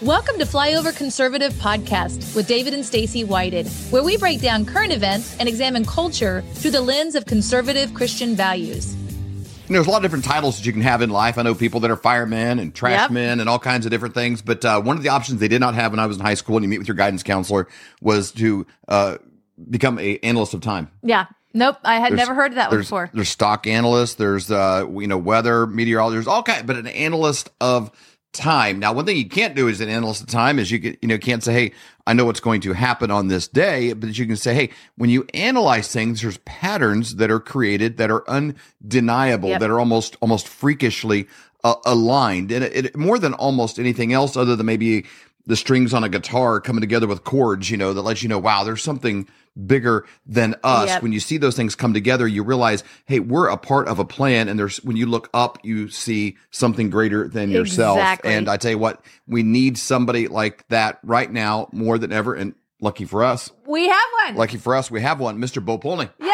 Welcome to Flyover Conservative Podcast with David and Stacey Whited, where we break down current events and examine culture through the lens of conservative Christian values. There's a lot of different titles that you can have in life. I know people that are firemen and trash men and all kinds of different things. But one of the options they did not have when I was in high school and you meet with your guidance counselor was to become an analyst of time. Yeah. Nope. I had never heard of that one before. There's stock analysts. There's, weather, meteorologists, all kinds, but an analyst of time. Now, one thing you can't do as an analyst of time is can't say, hey, I know what's going to happen on this day, but you can say, hey, when you analyze things, there's patterns that are created that are undeniable, that are almost freakishly aligned. And it more than almost anything else other than maybe the strings on a guitar coming together with chords, that lets you know, wow, there's something bigger than us. Yep. When you see those things come together, you realize, hey, we're a part of a plan. And when you look up, you see something greater than yourself. Exactly. And I tell you what, we need somebody like that right now more than ever. And lucky for us, we have one. Lucky for us, we have one, Mr. Bo Polney. Yay!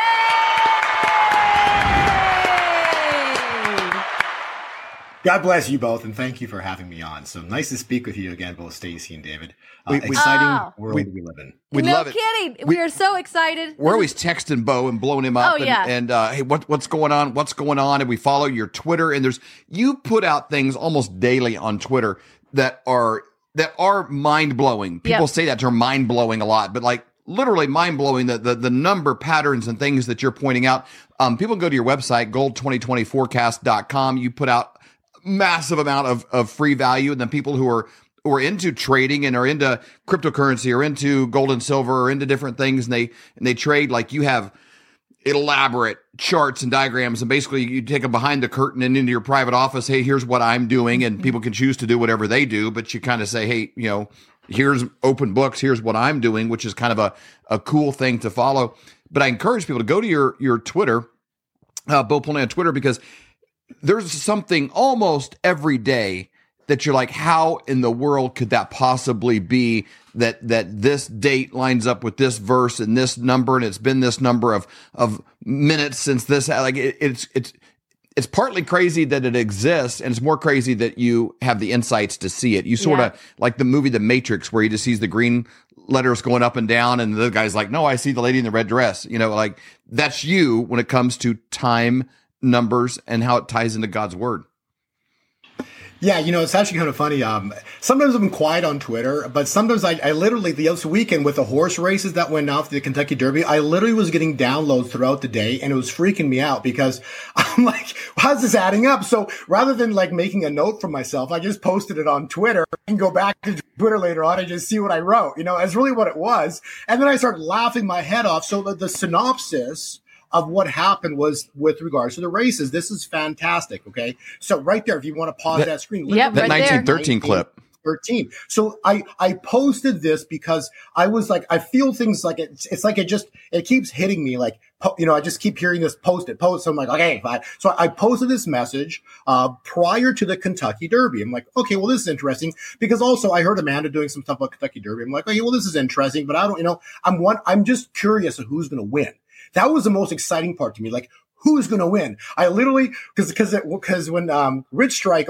God bless you both, and thank you for having me on. So nice to speak with you again, both Stacey and David. Exciting world we live in. We love it. No kidding. We are so excited. We're always texting Bo and blowing him up. Oh, yeah. And hey, what's going on? What's going on? And we follow your Twitter. And you put out things almost daily on Twitter that are mind blowing. People say that term mind blowing a lot, but like literally mind blowing. The number patterns and things that you're pointing out. People go to your website, gold2020forecast.com. You put out massive amount of free value, and then people who are into trading and are into cryptocurrency or into gold and silver or into different things, and they trade, like you have elaborate charts and diagrams, and basically you take them behind the curtain and into your private office. Hey, here's what I'm doing, and people can choose to do whatever they do, but you kind of say, hey, here's open books, here's what I'm doing, which is kind of a cool thing to follow. But I encourage people to go to your Twitter, Bo Polney on Twitter, because there's something almost every day that you're like, how in the world could that possibly be that this date lines up with this verse and this number, and it's been this number of minutes since this, like it's partly crazy that it exists, and it's more crazy that you have the insights to see it. You sort of like the movie The Matrix, where he just sees the green letters going up and down, and the guy's like, no, I see the lady in the red dress. Like that's you when it comes to time, numbers, and how it ties into God's word. Yeah, it's actually kind of funny. Sometimes I'm quiet on Twitter, but sometimes I literally, this weekend with the horse races that went off the Kentucky Derby, I literally was getting downloads throughout the day, and it was freaking me out because I'm like, how's this adding up? So rather than like making a note for myself, I just posted it on Twitter and go back to Twitter later on and just see what I wrote. It's really what it was. And then I started laughing my head off. So the synopsis of what happened was with regards to the races. This is fantastic. Okay. So right there, if you want to pause that screen, that right 1913 clip. 13. So I posted this because I was like, I feel things like it's like it keeps hitting me. Like, I just keep hearing this post. So I'm like, okay, fine. So I posted this message, prior to the Kentucky Derby. I'm like, okay, well, this is interesting because also I heard Amanda doing some stuff about Kentucky Derby. I'm like, okay, well, this is interesting, but I don't, I'm just curious of who's going to win. That was the most exciting part to me. Like, who's going to win? I literally, because when Rich Strike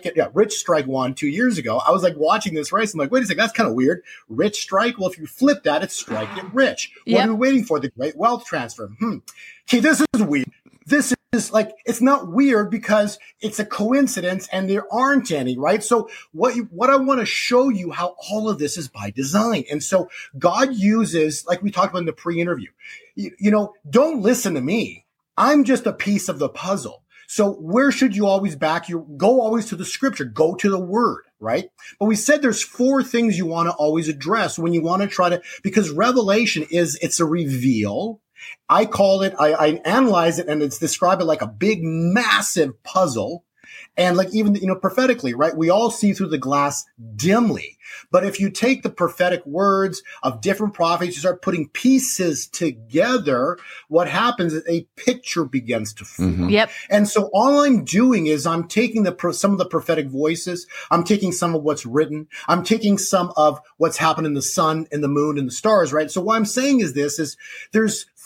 won 2 years ago, I was like watching this race. I'm like, wait a second, that's kind of weird. Rich Strike? Well, if you flip that, it's Strike and Rich. What are we waiting for? The great wealth transfer. Okay, this is weird. This is like, it's not weird because it's a coincidence and there aren't any, right? So what I want to show you how all of this is by design. And so God uses, like we talked about in the pre-interview, don't listen to me. I'm just a piece of the puzzle. So where should you always go always to the scripture, go to the word, right? But we said there's 4 things you want to always address when you want to because revelation it's a reveal. I call it, I analyze it and it's described it like a big, massive puzzle. And like even, prophetically, right? We all see through the glass dimly. But if you take the prophetic words of different prophets, you start putting pieces together, what happens is a picture begins to form. Mm-hmm. Yep. And so all I'm doing is I'm taking some of the prophetic voices. I'm taking some of what's written. I'm taking some of what's happened in the sun and the moon and the stars, right? So what I'm saying is there's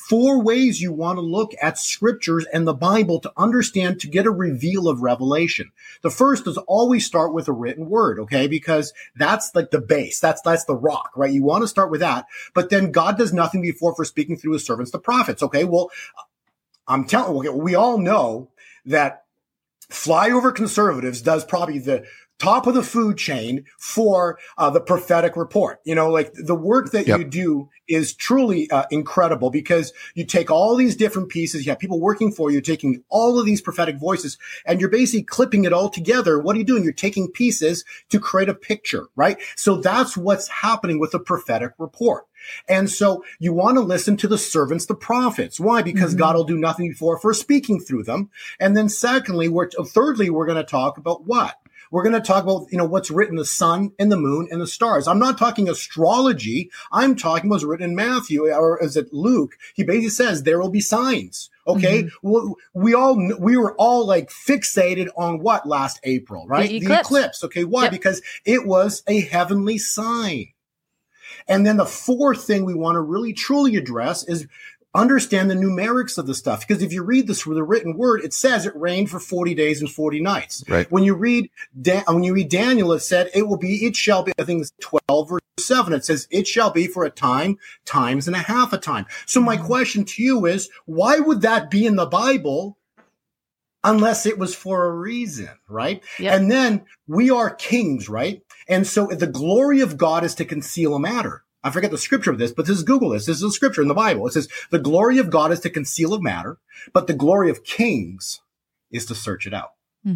4 ways you want to look at scriptures and the Bible to understand, to get a reveal of revelation. The first is always start with a written word, okay? Because that's like the base. That's the rock, right? You want to start with that. But then God does nothing before for speaking through his servants, the prophets, okay? Well, we all know that flyover conservatives does probably the top of the food chain for the prophetic report. Like the work that you do is truly incredible, because you take all these different pieces. You have people working for you, taking all of these prophetic voices, and you're basically clipping it all together. What are you doing? You're taking pieces to create a picture, right? So that's what's happening with the prophetic report. And so you want to listen to the servants, the prophets. Why? Because God will do nothing before for speaking through them. And then thirdly, we're going to talk about what? We're going to talk about, what's written, the sun and the moon and the stars. I'm not talking astrology. I'm talking what's written in Matthew, or is it Luke? He basically says there will be signs. Okay. Well, we were all like fixated on what last April, right? The eclipse. Okay. Why? Because it was a heavenly sign. And then the fourth thing we want to really truly address is understand the numerics of the stuff. Because if you read this with the written word, it says it rained for 40 days and 40 nights. Right. When you read Daniel, it said it shall be, I think it's 12 or 7. It says it shall be for a time, times and a half a time. So my question to you is, why would that be in the Bible unless it was for a reason, right? Yep. And then we are kings, right? And so the glory of God is to conceal a matter. I forget the scripture of this, but Google this. This is a scripture in the Bible. It says the glory of God is to conceal a matter, but the glory of kings is to search it out.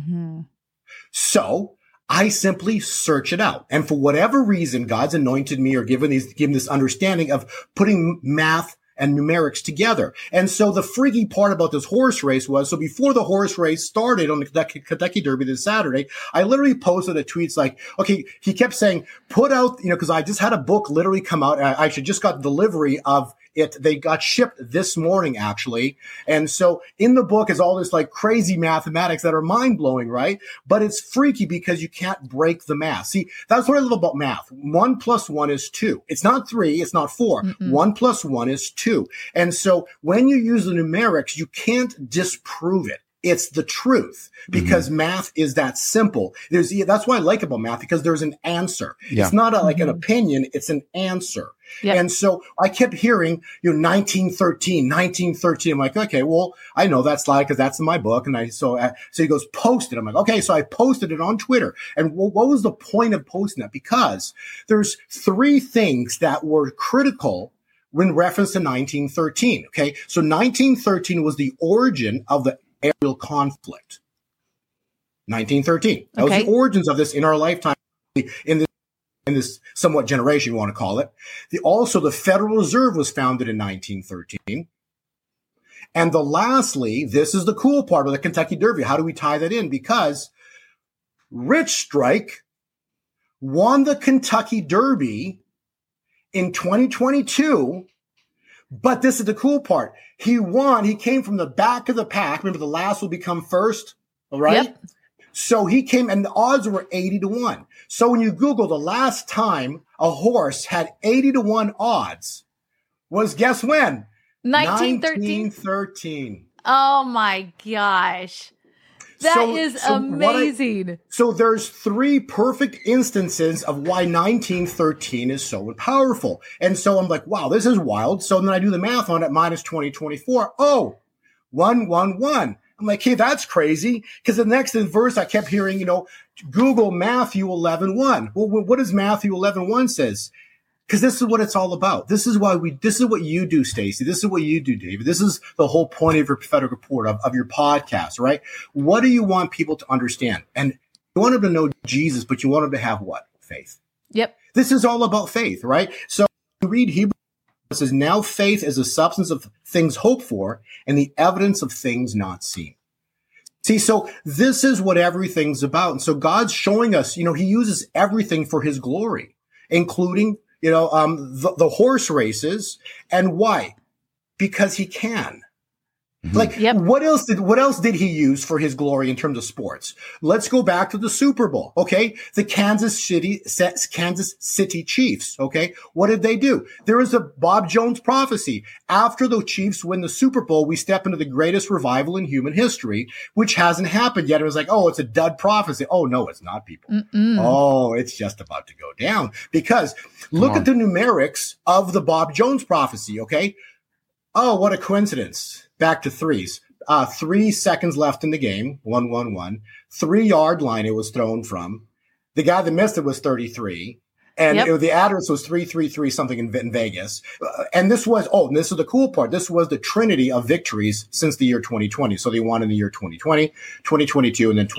So I simply search it out. And for whatever reason, God's anointed me or given this understanding of putting math and numerics together. And so the freaky part about this horse race was, so before the horse race started on the Kentucky Derby this Saturday, I literally posted a tweet like, okay, he kept saying, put out, because I just had a book literally come out. I actually just got delivery of it. They got shipped this morning, actually. And so in the book is all this like crazy mathematics that are mind blowing, right? But it's freaky because you can't break the math. See, that's what I love about math. 1 + 1 is 2. It's not 3. It's not 4. 1 + 1 is 2. And so when you use the numerics, you can't disprove it. It's the truth, because math is that simple. That's what I like about math, because there's an answer. Yeah. It's not like an opinion. It's an answer. Yep. And so I kept hearing, 1913. I'm like, okay, well, I know that slide because that's in my book. And so he goes, post it. I'm like, okay. So I posted it on Twitter. And what was the point of posting that? Because there's 3 things that were critical in reference to 1913. Okay. So 1913 was the origin of the aerial conflict. 1913. That was the origins of this in our lifetime, in this somewhat generation, you want to call it. Also, the Federal Reserve was founded in 1913. And lastly, this is the cool part of the Kentucky Derby. How do we tie that in? Because Rich Strike won the Kentucky Derby in 2022. But this is the cool part. He won. He came from the back of the pack. Remember, the last will become first. All right. Yep. So he came, and the odds were 80-1. So when you Google the last time a horse had 80-1 odds was, guess when? 1913. Oh my gosh. That is amazing. So there's 3 perfect instances of why 1913 is so powerful. And so I'm like, wow, this is wild. So then I do the math on it, minus 2024. Oh, 111. I'm like, hey, that's crazy. Because the next verse I kept hearing, Google Matthew 11:1. Well, what does Matthew 11:1 says? Because this is what it's all about. This is what you do, Stacey. This is what you do, David. This is the whole point of your prophetic report, of your podcast, right? What do you want people to understand? And you want them to know Jesus, but you want them to have what? Faith. Yep. This is all about faith, right? So you read Hebrews, it says, now faith is the substance of things hoped for and the evidence of things not seen. See, so this is what everything's about. And so God's showing us, he uses everything for his glory, including the horse races. And why? Because he can. Like, what else did he use for his glory in terms of sports? Let's go back to the Super Bowl. Okay. The Kansas City Chiefs. Okay. What did they do? There is a Bob Jones prophecy. After the Chiefs win the Super Bowl, we step into the greatest revival in human history, which hasn't happened yet. It was like, oh, it's a dud prophecy. Oh, no, it's not, people. Oh, it's just about to go down, because look at the numerics of the Bob Jones prophecy. Okay. Oh, what a coincidence. Back to threes. 3 seconds left in the game. 1-1-1. 3-yard line it was thrown from. The guy that missed it was 33. And the address was 333 something in Vegas. And this was this is the cool part. This was the trinity of victories since the year 2020. So they won in the year 2020, 2022, and then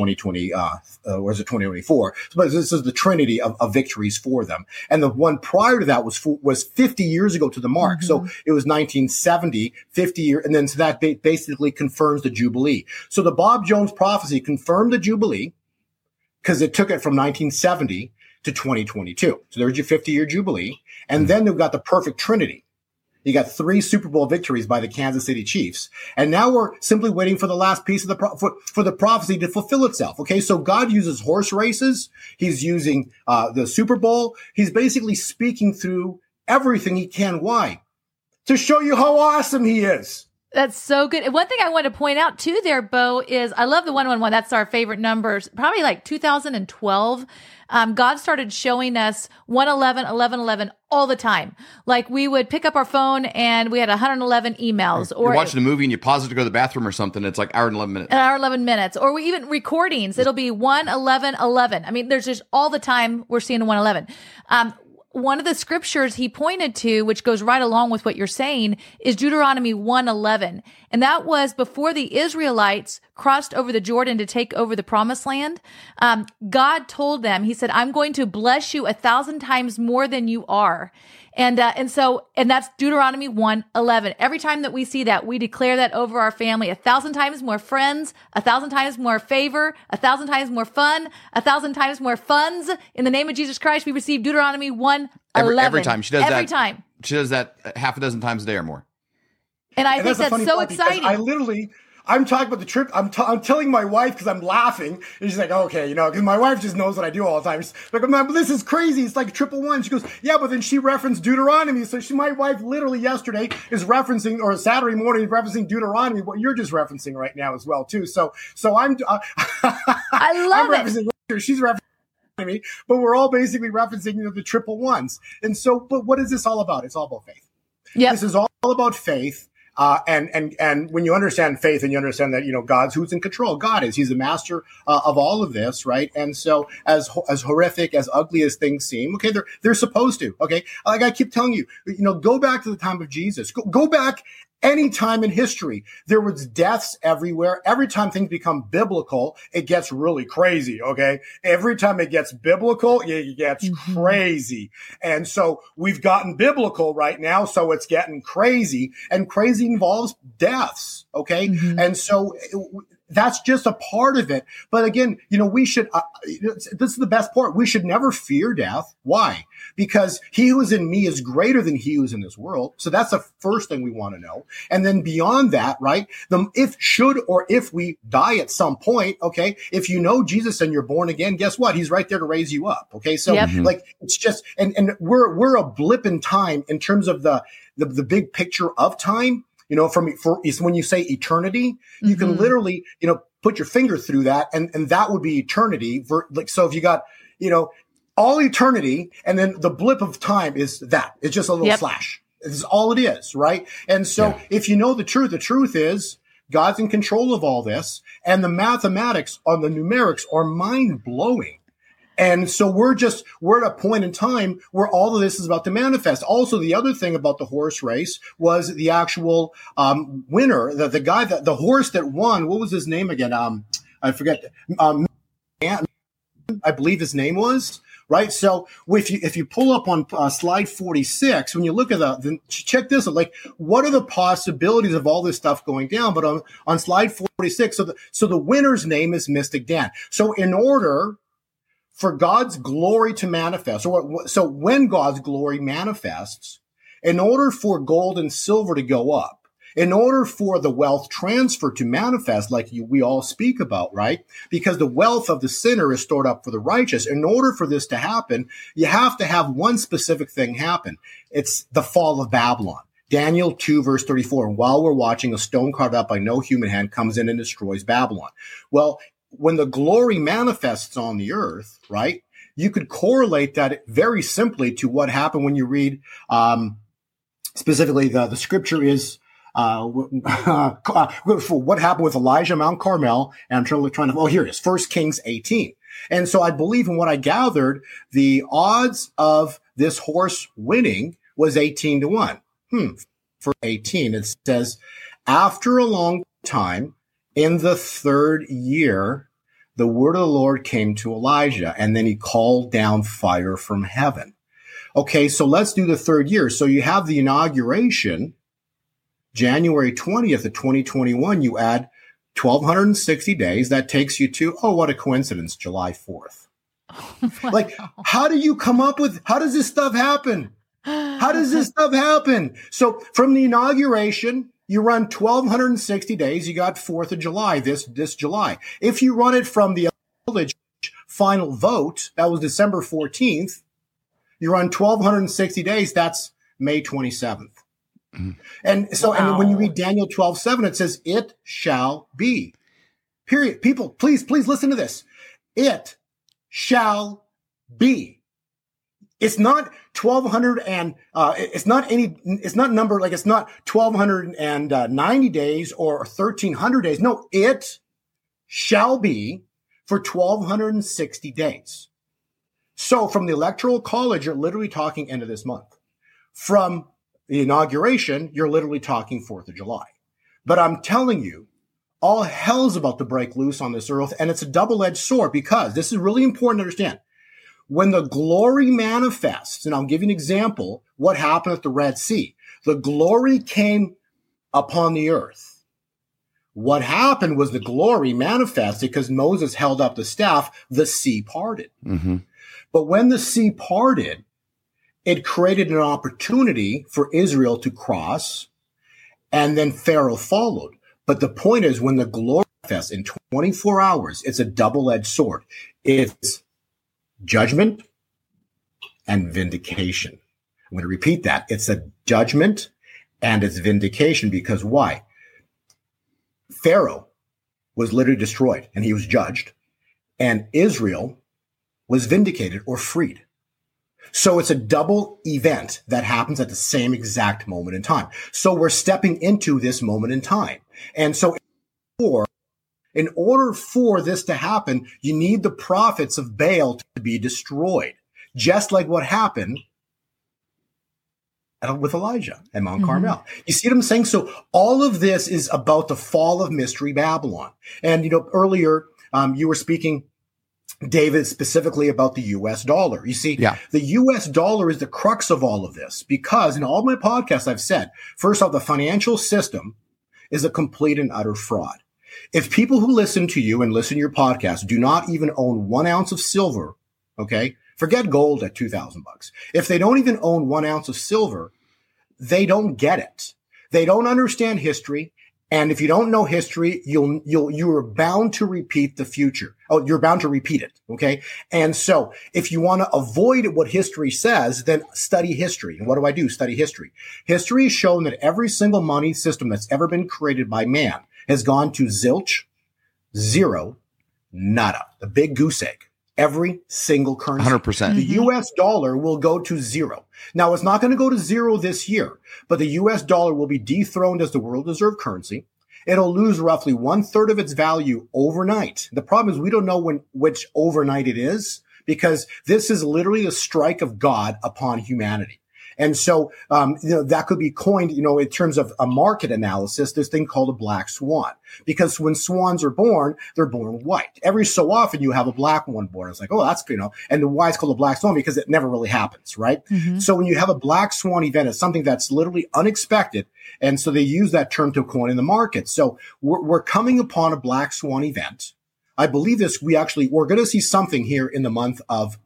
2024. But this is the trinity of victories for them. And the one prior to that was 50 years ago to the mark. So it was 1970, 50 years. And then so that basically confirms the Jubilee. So the Bob Jones prophecy confirmed the Jubilee because it took it from 1970 to 2022. So there's your 50-year Jubilee. And then they've got the perfect trinity. You got 3 Super Bowl victories by the Kansas City Chiefs. And now we're simply waiting for the last piece of for the prophecy to fulfill itself. Okay. So God uses horse races. He's using, the Super Bowl. He's basically speaking through everything he can. Why? To show you how awesome he is. That's so good. And one thing I want to point out too there, Bo, is I love the 111. That's our favorite numbers. Probably like 2012. God started showing us 111, 11, 11 all the time. Like we would pick up our phone and we had 111 emails. Or you're watching a movie and you pause it to go to the bathroom or something. It's like hour and 11 minutes. An hour, 11 minutes. Or we even recordings. It'll be 111, 11. I mean, there's just all the time we're seeing 111. One of the scriptures he pointed to, which goes right along with what you're saying, is Deuteronomy 1:11. And that was before the Israelites crossed over the Jordan to take over the promised land. God told them, he said, I'm going to bless you 1,000 times more than you are. And that's Deuteronomy 1:11. Every time that we see that, we declare that over our family, 1,000 times more friends, 1,000 times more favor, 1,000 times more fun, 1,000 times more funds. In the name of Jesus Christ, we receive Deuteronomy 1:11. Every time she does that. Every time. She does that half a dozen times a day or more. And I think that's so exciting. I'm talking about the trip. I'm telling my wife because I'm laughing. And she's like, okay, because my wife just knows what I do all the time. She's like, this is crazy. It's like 111. She goes, yeah, but then she referenced Deuteronomy. So my wife literally yesterday is referencing, or Saturday morning is referencing Deuteronomy, what you're just referencing right now as well, too. So I'm, I love I'm referencing her. She's referencing me, but we're all basically referencing, the 111s. And so, but what is this all about? It's all about faith. Yeah. This is all about faith. And when you understand faith and you understand that, God's who's in control, God is, he's the master of all of this. Right. And so as horrific, as ugly as things seem, okay, they're supposed to, okay. Like I keep telling you, go back to the time of Jesus, go back any time in history. There was deaths everywhere. Every time things become biblical, it gets really crazy. Okay. Every time it gets biblical, it gets crazy. And so we've gotten biblical right now. So it's getting crazy, and crazy involves deaths. Okay. And so that's just a part of it. But again, we should, this is the best part. We should never fear death. Why? Because he who is in me is greater than he who is in this world. So that's the first thing we want to know. And then beyond that, right? If we die at some point, okay, if you know Jesus and you're born again, guess what? He's right there to raise you up. Okay. So it's just, and we're a blip in time in terms of the big picture of time. When you say eternity, you can literally, put your finger through that, and that would be eternity. So if you got, all eternity, and then the blip of time is that. It's just a little flash. It's all it is, right? And so if you know the truth is God's in control of all this, and the mathematics on the numerics are mind-blowing. And so we're at a point in time where all of this is about to manifest. Also, the other thing about the horse race was the actual winner, the horse that won. What was his name again? I forget. I believe his name was. Right. So if you pull up on slide 46, when you look at check this out, like what are the possibilities of all this stuff going down? But on slide 46, so the winner's name is Mystic Dan. So in order for God's glory to manifest, so when God's glory manifests, in order for gold and silver to go up, In order for the wealth transfer to manifest, like we all speak about, right? Because the wealth of the sinner is stored up for the righteous. In order for this to happen, you have to have one specific thing happen. It's the fall of Babylon. Daniel 2, verse 34. And while we're watching, a stone carved out by no human hand comes in and destroys Babylon. Well, when the glory manifests on the earth, right, you could correlate that very simply to what happened when you read, specifically the scripture is, for what happened with Elijah Mount Carmel, and I'm trying to, here it is, 1 Kings 18. And so I believe in what I gathered, the odds of this horse winning was 18-1. For 18, it says, after a long time, in the third year, the word of the Lord came to Elijah, and then he called down fire from heaven. Okay, so let's do the third year. So you have the inauguration, January 20th of 2021, you add 1,260 days. That takes you to, what a coincidence, July 4th. Like, how do you come up with, how does this stuff happen? How does this stuff happen? So from the inauguration, you run 1,260 days. You got 4th of July, this July. If you run it from the final vote, that was December 14th, you run 1,260 days. That's May 27th. Mm-hmm. And so, and when you read Daniel 12:7, it says, it shall be. Period. People, please listen to this. It shall be. It's not 1,200 and, it's not number, like it's not 1,290 days or 1,300 days. No, it shall be for 1,260 days. So from the Electoral College, you're literally talking end of this month. From the inauguration, you're literally talking 4th of July. But I'm telling you, all hell's about to break loose on this earth, and it's a double-edged sword, because this is really important to understand. When the glory manifests, and I'll give you an example, what happened at the Red Sea. The glory came upon the earth. What happened was the glory manifested because Moses held up the staff, the sea parted. Mm-hmm. But when the sea parted, it created an opportunity for Israel to cross, and then Pharaoh followed. But the point is, when the glory manifests in 24 hours, it's a double-edged sword. It's judgment and vindication. I'm going to repeat that. It's a judgment and it's vindication, because why? Pharaoh was literally destroyed and he was judged, and Israel was vindicated or freed. So it's a double event that happens at the same exact moment in time. So we're stepping into this moment in time. And so in order for this to happen, you need the prophets of Baal to be destroyed, just like what happened with Elijah and Mount Carmel. You see what I'm saying? So all of this is about the fall of Mystery Babylon. And, earlier you were speaking, David, specifically about the U.S. dollar. You see, The U.S. dollar is the crux of all of this, because in all my podcasts I've said, first off, the financial system is a complete and utter fraud. If people who listen to you and listen to your podcast do not even own 1 ounce of silver, okay, forget gold at $2,000. If they don't even own 1 ounce of silver, they don't get it. They don't understand history. And if you don't know history, you're bound to repeat the future. Oh, you're bound to repeat it. Okay. And so if you want to avoid what history says, then study history. And what do I do? Study history. History has shown that every single money system that's ever been created by man has gone to zilch, zero, nada. The big goose egg. Every single currency. 100%. The U.S. dollar will go to zero. Now, it's not going to go to zero this year, but the U.S. dollar will be dethroned as the world reserve currency. It'll lose roughly 1/3 of its value overnight. The problem is we don't know which overnight it is, because this is literally a strike of God upon humanity. And so, that could be coined, in terms of a market analysis, this thing called a black swan. Because when swans are born, they're born white. Every so often you have a black one born. It's like, oh, that's, and why it's called a black swan? Because it never really happens, right? Mm-hmm. So when you have a black swan event, it's something that's literally unexpected. And so they use that term to coin in the market. So we're coming upon a black swan event. I believe we're going to see something here in the month of May.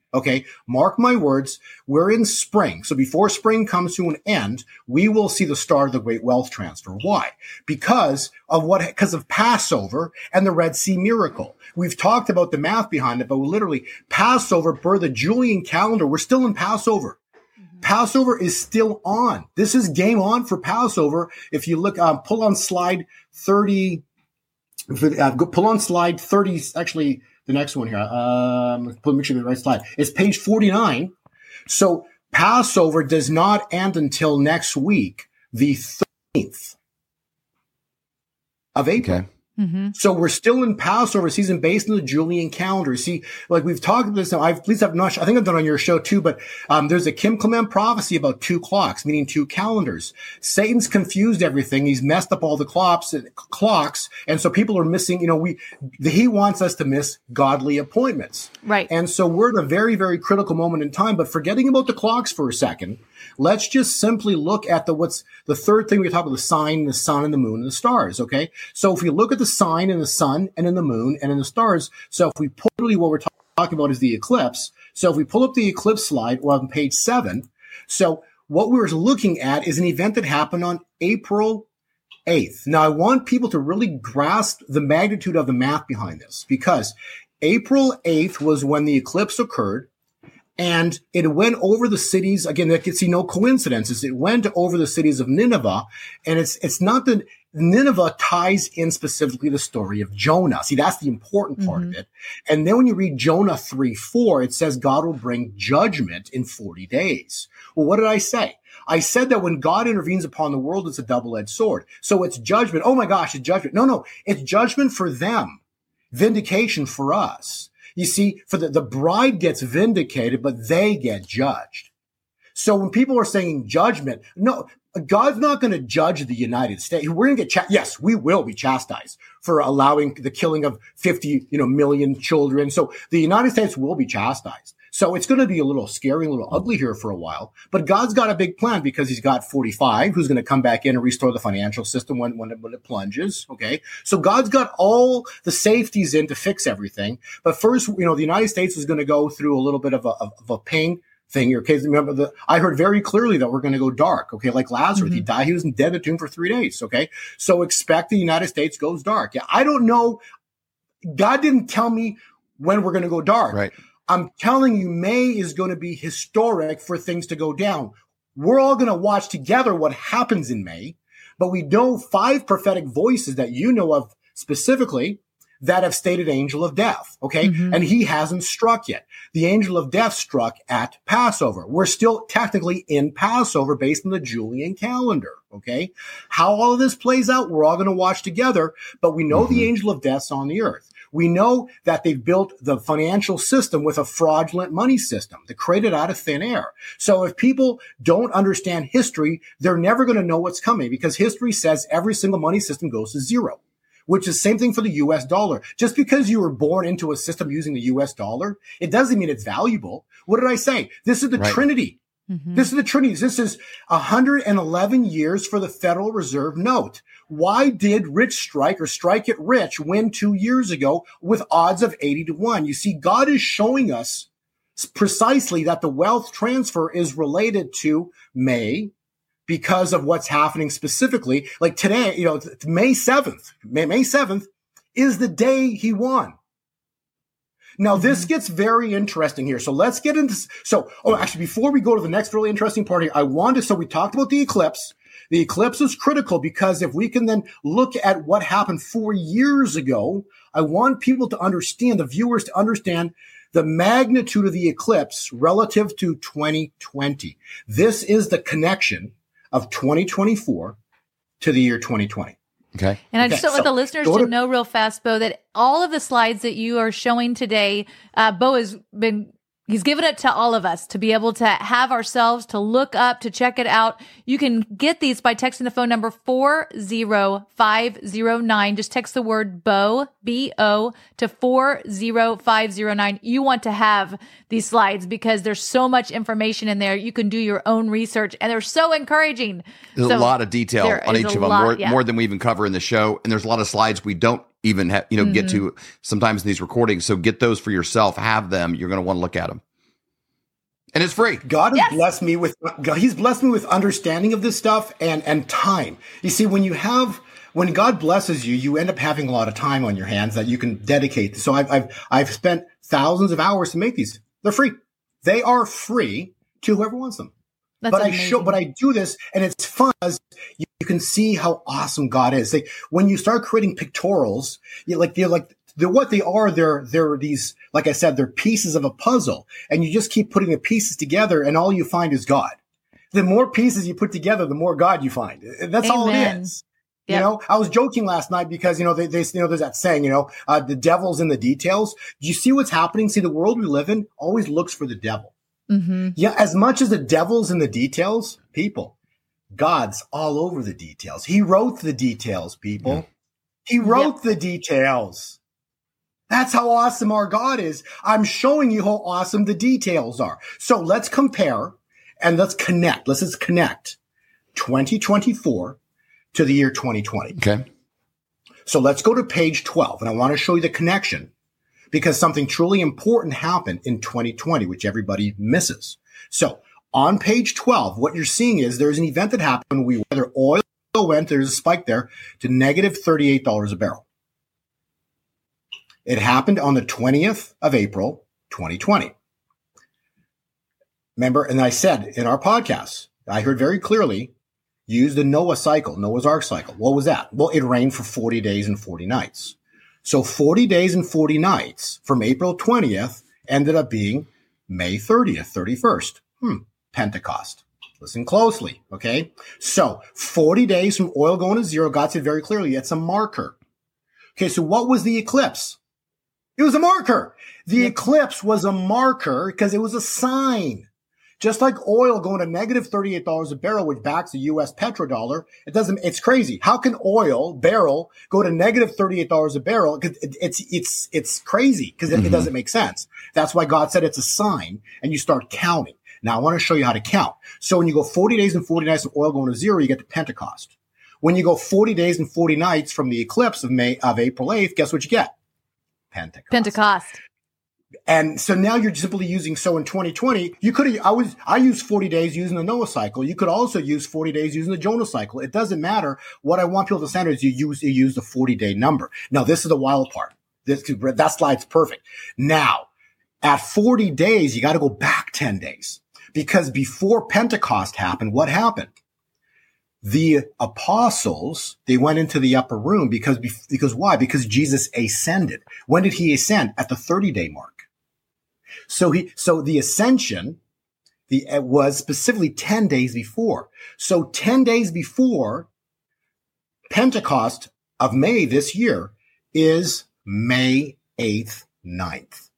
Okay. Mark my words. We're in spring. So before spring comes to an end, we will see the start of the great wealth transfer. Why? Because of Passover and the Red Sea miracle. We've talked about the math behind it, but literally Passover per the Julian calendar. We're still in Passover. Passover is still on. This is game on for Passover. If you look, pull on slide 30, pull on slide 30, actually the next one here. Make sure the right slide. It's page 49. So Passover does not end until next week, the 13th of April. Okay. Mm-hmm. So we're still in Passover season based on the Julian calendar. See, like we've talked about this now. I think I've done on your show too, but there's a Kim Clement prophecy about 2 clocks, meaning 2 calendars. Satan's confused everything. He's messed up all the clocks. And so people are missing, he wants us to miss godly appointments. Right. And so we're at a very, very critical moment in time, but forgetting about the clocks for a second, let's just simply look at what's the third thing we talk about: the sign, the sun, and the moon, and the stars. Okay. So if we look at the sign and the sun and in the moon and in the stars, so if we pull, really what we're talking about is the eclipse. So if we pull up the eclipse slide, we're on page 7. So what we're looking at is an event that happened on April 8th. Now I want people to really grasp the magnitude of the math behind this, because April 8th was when the eclipse occurred. And it went over the cities. Again, I can see no coincidences. It went over the cities of Nineveh. And it's not that Nineveh ties in specifically the story of Jonah. See, that's the important part of it. And then when you read Jonah 3:4, it says God will bring judgment in 40 days. Well, what did I say? I said that when God intervenes upon the world, it's a double-edged sword. So it's judgment. Oh my gosh, it's judgment. No, it's judgment for them. Vindication for us. You see, for the bride gets vindicated, but they get judged. So when people are saying judgment, no, God's not going to judge the United States. We're going to get, yes, we will be chastised for allowing the killing of 50, million children. So the United States will be chastised. So it's going to be a little scary, a little ugly here for a while, but God's got a big plan because he's got 45 who's going to come back in and restore the financial system when it plunges. Okay. So God's got all the safeties in to fix everything. But first, the United States is going to go through a little bit of a pain thing. Okay. Remember I heard very clearly that we're going to go dark. Okay. Like Lazarus, he died. He was dead in the tomb for 3 days. Okay. So expect the United States goes dark. Yeah. I don't know. God didn't tell me when we're going to go dark. Right. I'm telling you, May is going to be historic for things to go down. We're all going to watch together what happens in May, but we know 5 prophetic voices that you know of specifically that have stated angel of death. Okay. And he hasn't struck yet. The angel of death struck at Passover. We're still technically in Passover based on the Julian calendar. Okay. How all of this plays out, we're all going to watch together, but we know the angel of death's on the earth. We know that they've built the financial system with a fraudulent money system that created out of thin air. So if people don't understand history, they're never going to know what's coming, because history says every single money system goes to zero, which is the same thing for the US dollar. Just because you were born into a system using the US dollar, it doesn't mean it's valuable. What did I say? This is the Trinity. This is the Trinity. This is 111 years for the Federal Reserve note. Why did Rich Strike or Strike It Rich win 2 years ago with odds of 80-1? You see, God is showing us precisely that the wealth transfer is related to May because of what's happening specifically. Like today, May 7th. May 7th is the day he won. Now, this gets very interesting here. So let's get into, actually, before we go to the next really interesting part here, so we talked about the eclipse. The eclipse is critical because if we can then look at what happened 4 years ago, I want people to understand, the viewers to understand the magnitude of the eclipse relative to 2020. This is the connection of 2024 to the year 2020. Okay. And I just want the listeners to know real fast, Bo, that all of the slides that you are showing today, Bo he's given it to all of us to be able to have ourselves to look up, to check it out. You can get these by texting the phone number 40509. Just text the word Bo, B-O, to 40509. You want to have these slides because there's so much information in there. You can do your own research, and they're so encouraging. There's a lot of detail on each of them, more than we even cover in the show. And there's a lot of slides we don't even have, get to sometimes in these recordings. So get those for yourself, have them. You're going to want to look at them. And it's free. God has blessed me with, he's blessed me with understanding of this stuff and time. You see, when God blesses you, you end up having a lot of time on your hands that you can dedicate. So I've spent thousands of hours to make these. They're free. They are free to whoever wants them. That's but amazing. But I do this, and it's fun because you can see how awesome God is. Like when you start creating pictorials, what they are, they're these, like I said, they're pieces of a puzzle, and you just keep putting the pieces together, and all you find is God. The more pieces you put together, the more God you find. That's all it is. Yep. You know, I was joking last night because, they there's that saying, the devil's in the details. Do you see what's happening? See, the world we live in always looks for the devil. Mm-hmm. Yeah. As much as the devil's in the details, people, God's all over the details. He wrote the details, people. Yeah. He wrote the details. That's how awesome our God is. I'm showing you how awesome the details are. So let's compare and let's connect. Let's just connect 2024 to the year 2020. Okay. So let's go to page 12, and I want to show you the connection because something truly important happened in 2020, which everybody misses. So on page 12, what you're seeing is there's an event that happened. Whether oil went, there's a spike there to negative $38 a barrel. It happened on the 20th of April, 2020. Remember, and I said in our podcast, I heard very clearly, use the Noah's Ark cycle. What was that? Well, it rained for 40 days and 40 nights. So 40 days and 40 nights from April 20th ended up being May 30th, 31st. Pentecost. Listen closely, okay? So 40 days from oil going to zero, God said very clearly, it's a marker. Okay, so what was the eclipse? It was a marker. The eclipse was a marker because it was a sign. Just like oil going to negative $38 a barrel, which backs the U.S. petrodollar, it's crazy. How can oil barrel go to negative $38 a barrel? It's crazy because it doesn't make sense. That's why God said it's a sign, and you start counting. Now I want to show you how to count. So when you go 40 days and 40 nights of oil going to zero, you get to Pentecost. When you go 40 days and 40 nights from the eclipse of April 8th, guess what you get? Pentecost. And so now you're simply using, so in 2020, I used 40 days using the Noah cycle. You could also use 40 days using the Jonah cycle. It doesn't matter. What I want people to understand is you use the 40-day number. Now, this is the wild part. That slide's perfect. Now, at 40 days, you got to go back 10 days because before Pentecost happened, what happened? The apostles, they went into the upper room because why? Because Jesus ascended. When did he ascend? At the 30-day mark. So the ascension, was specifically 10 days before. So 10 days before Pentecost of May this year is May 8th, 9th.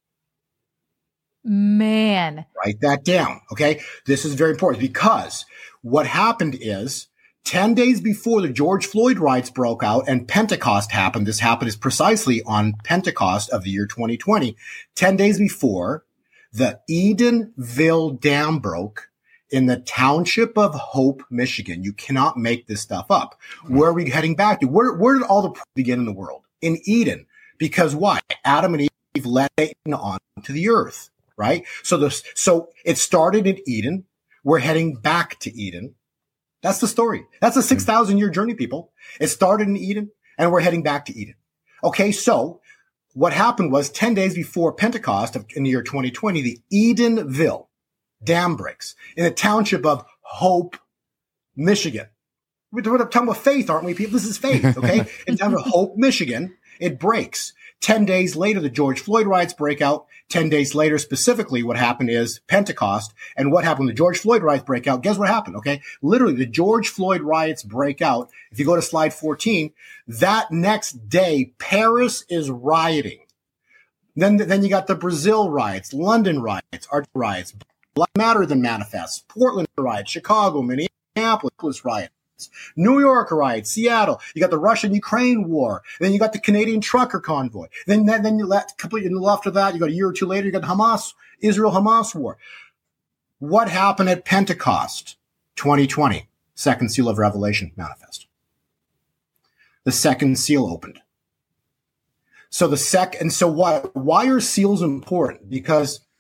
Man. Write that down. Okay. This is very important because what happened is 10 days before the George Floyd riots broke out and Pentecost happened, this happened is precisely on Pentecost of the year 2020. 10 days before, the Edenville Dam broke in the township of Hope, Michigan. You cannot make this stuff up. Where are we heading back to? Where did all the problems begin in the world? In Eden. Because why? Adam and Eve led Satan on to the earth, right? So it started in Eden. We're heading back to Eden. That's the story. That's a 6,000-year journey, people. It started in Eden, and we're heading back to Eden. Okay, so what happened was 10 days before Pentecost in the year 2020, the Edenville Dam breaks in the township of Hope, Michigan. We're talking about faith, aren't we, people? This is faith, okay? In the town of Hope, Michigan, it breaks. 10 days later, the George Floyd riots break out. 10 days later, specifically, what happened is Pentecost. And what happened? The George Floyd riots break out. Guess what happened? Okay. Literally, the George Floyd riots break out. If you go to slide 14, that next day, Paris is rioting. Then you got the Brazil riots, London riots, Art riots, Black Matter Than Manifests, Portland riots, Chicago, Minneapolis riots. New York riots, Seattle. You got the Russian-Ukraine war. Then you got the Canadian trucker convoy. Then you let a couple after that. You got a year or two later. You got the Israel-Hamas war. What happened at Pentecost 2020? Second seal of Revelation manifest. The second seal opened. So why are seals important? Because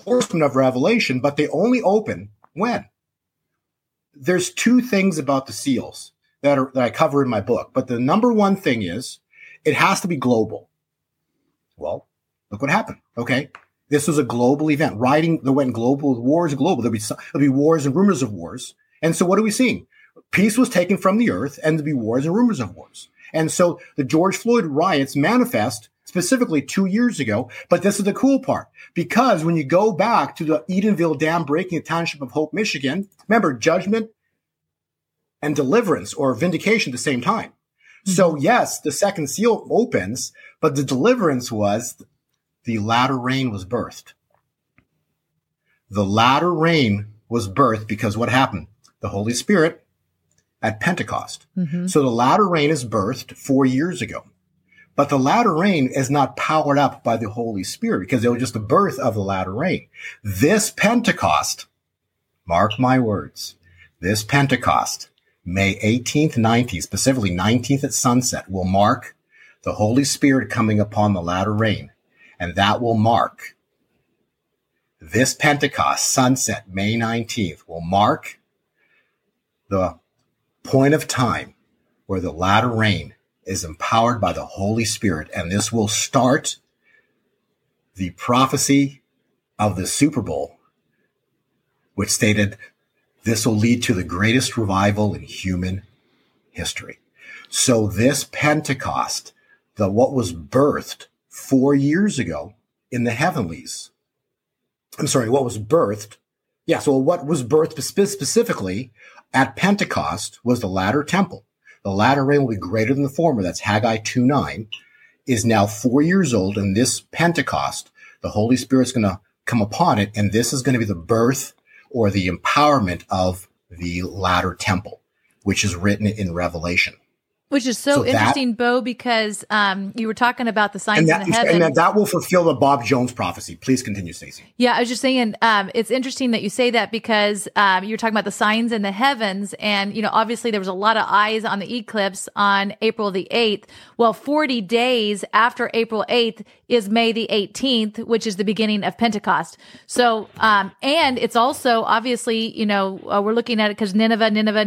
enforcement of Revelation, but they only open when? There's two things about the seals that I cover in my book, but the number one thing is it has to be global. Well, look what happened. Okay. This was a global event. Writing that went global. Wars global. There'll be wars and rumors of wars. And so what are we seeing? Peace was taken from the earth, and there'll be wars and rumors of wars. And so the George Floyd riots manifest specifically 2 years ago. But this is the cool part, because when you go back to the Edenville Dam breaking the township of Hope, Michigan, remember, judgment and deliverance or vindication at the same time. Mm-hmm. So yes, the second seal opens, but the deliverance was the latter rain was birthed. The latter rain was birthed because what happened? The Holy Spirit at Pentecost. Mm-hmm. So the latter rain is birthed 4 years ago. But the latter rain is not powered up by the Holy Spirit because it was just the birth of the latter rain. This Pentecost, mark my words, this Pentecost, May 18th, 19th, specifically 19th at sunset, will mark the Holy Spirit coming upon the latter rain. And that will mark this Pentecost, sunset, May 19th, will mark the point of time where the latter rain is empowered by the Holy Spirit. And this will start the prophecy of the Super Bowl, which stated this will lead to the greatest revival in human history. So this Pentecost, what was birthed 4 years ago in the heavenlies. What was birthed? Yeah, so what was birthed specifically at Pentecost was the latter temple. The latter rain will be greater than the former. That's Haggai 2:9, is now 4 years old. And this Pentecost, the Holy Spirit's going to come upon it. And this is going to be the birth or the empowerment of the latter temple, which is written in Revelation. Which is so interesting, Bo, because you were talking about the signs in the heaven. And that will fulfill the Bob Jones prophecy. Please continue, Stacey. Yeah, I was just saying, it's interesting that you say that because you're talking about the signs in the heavens. And, obviously there was a lot of eyes on the eclipse on April the 8th. Well, 40 days after April 8th is May the 18th, which is the beginning of Pentecost. So, and it's also obviously, we're looking at it because Nineveh,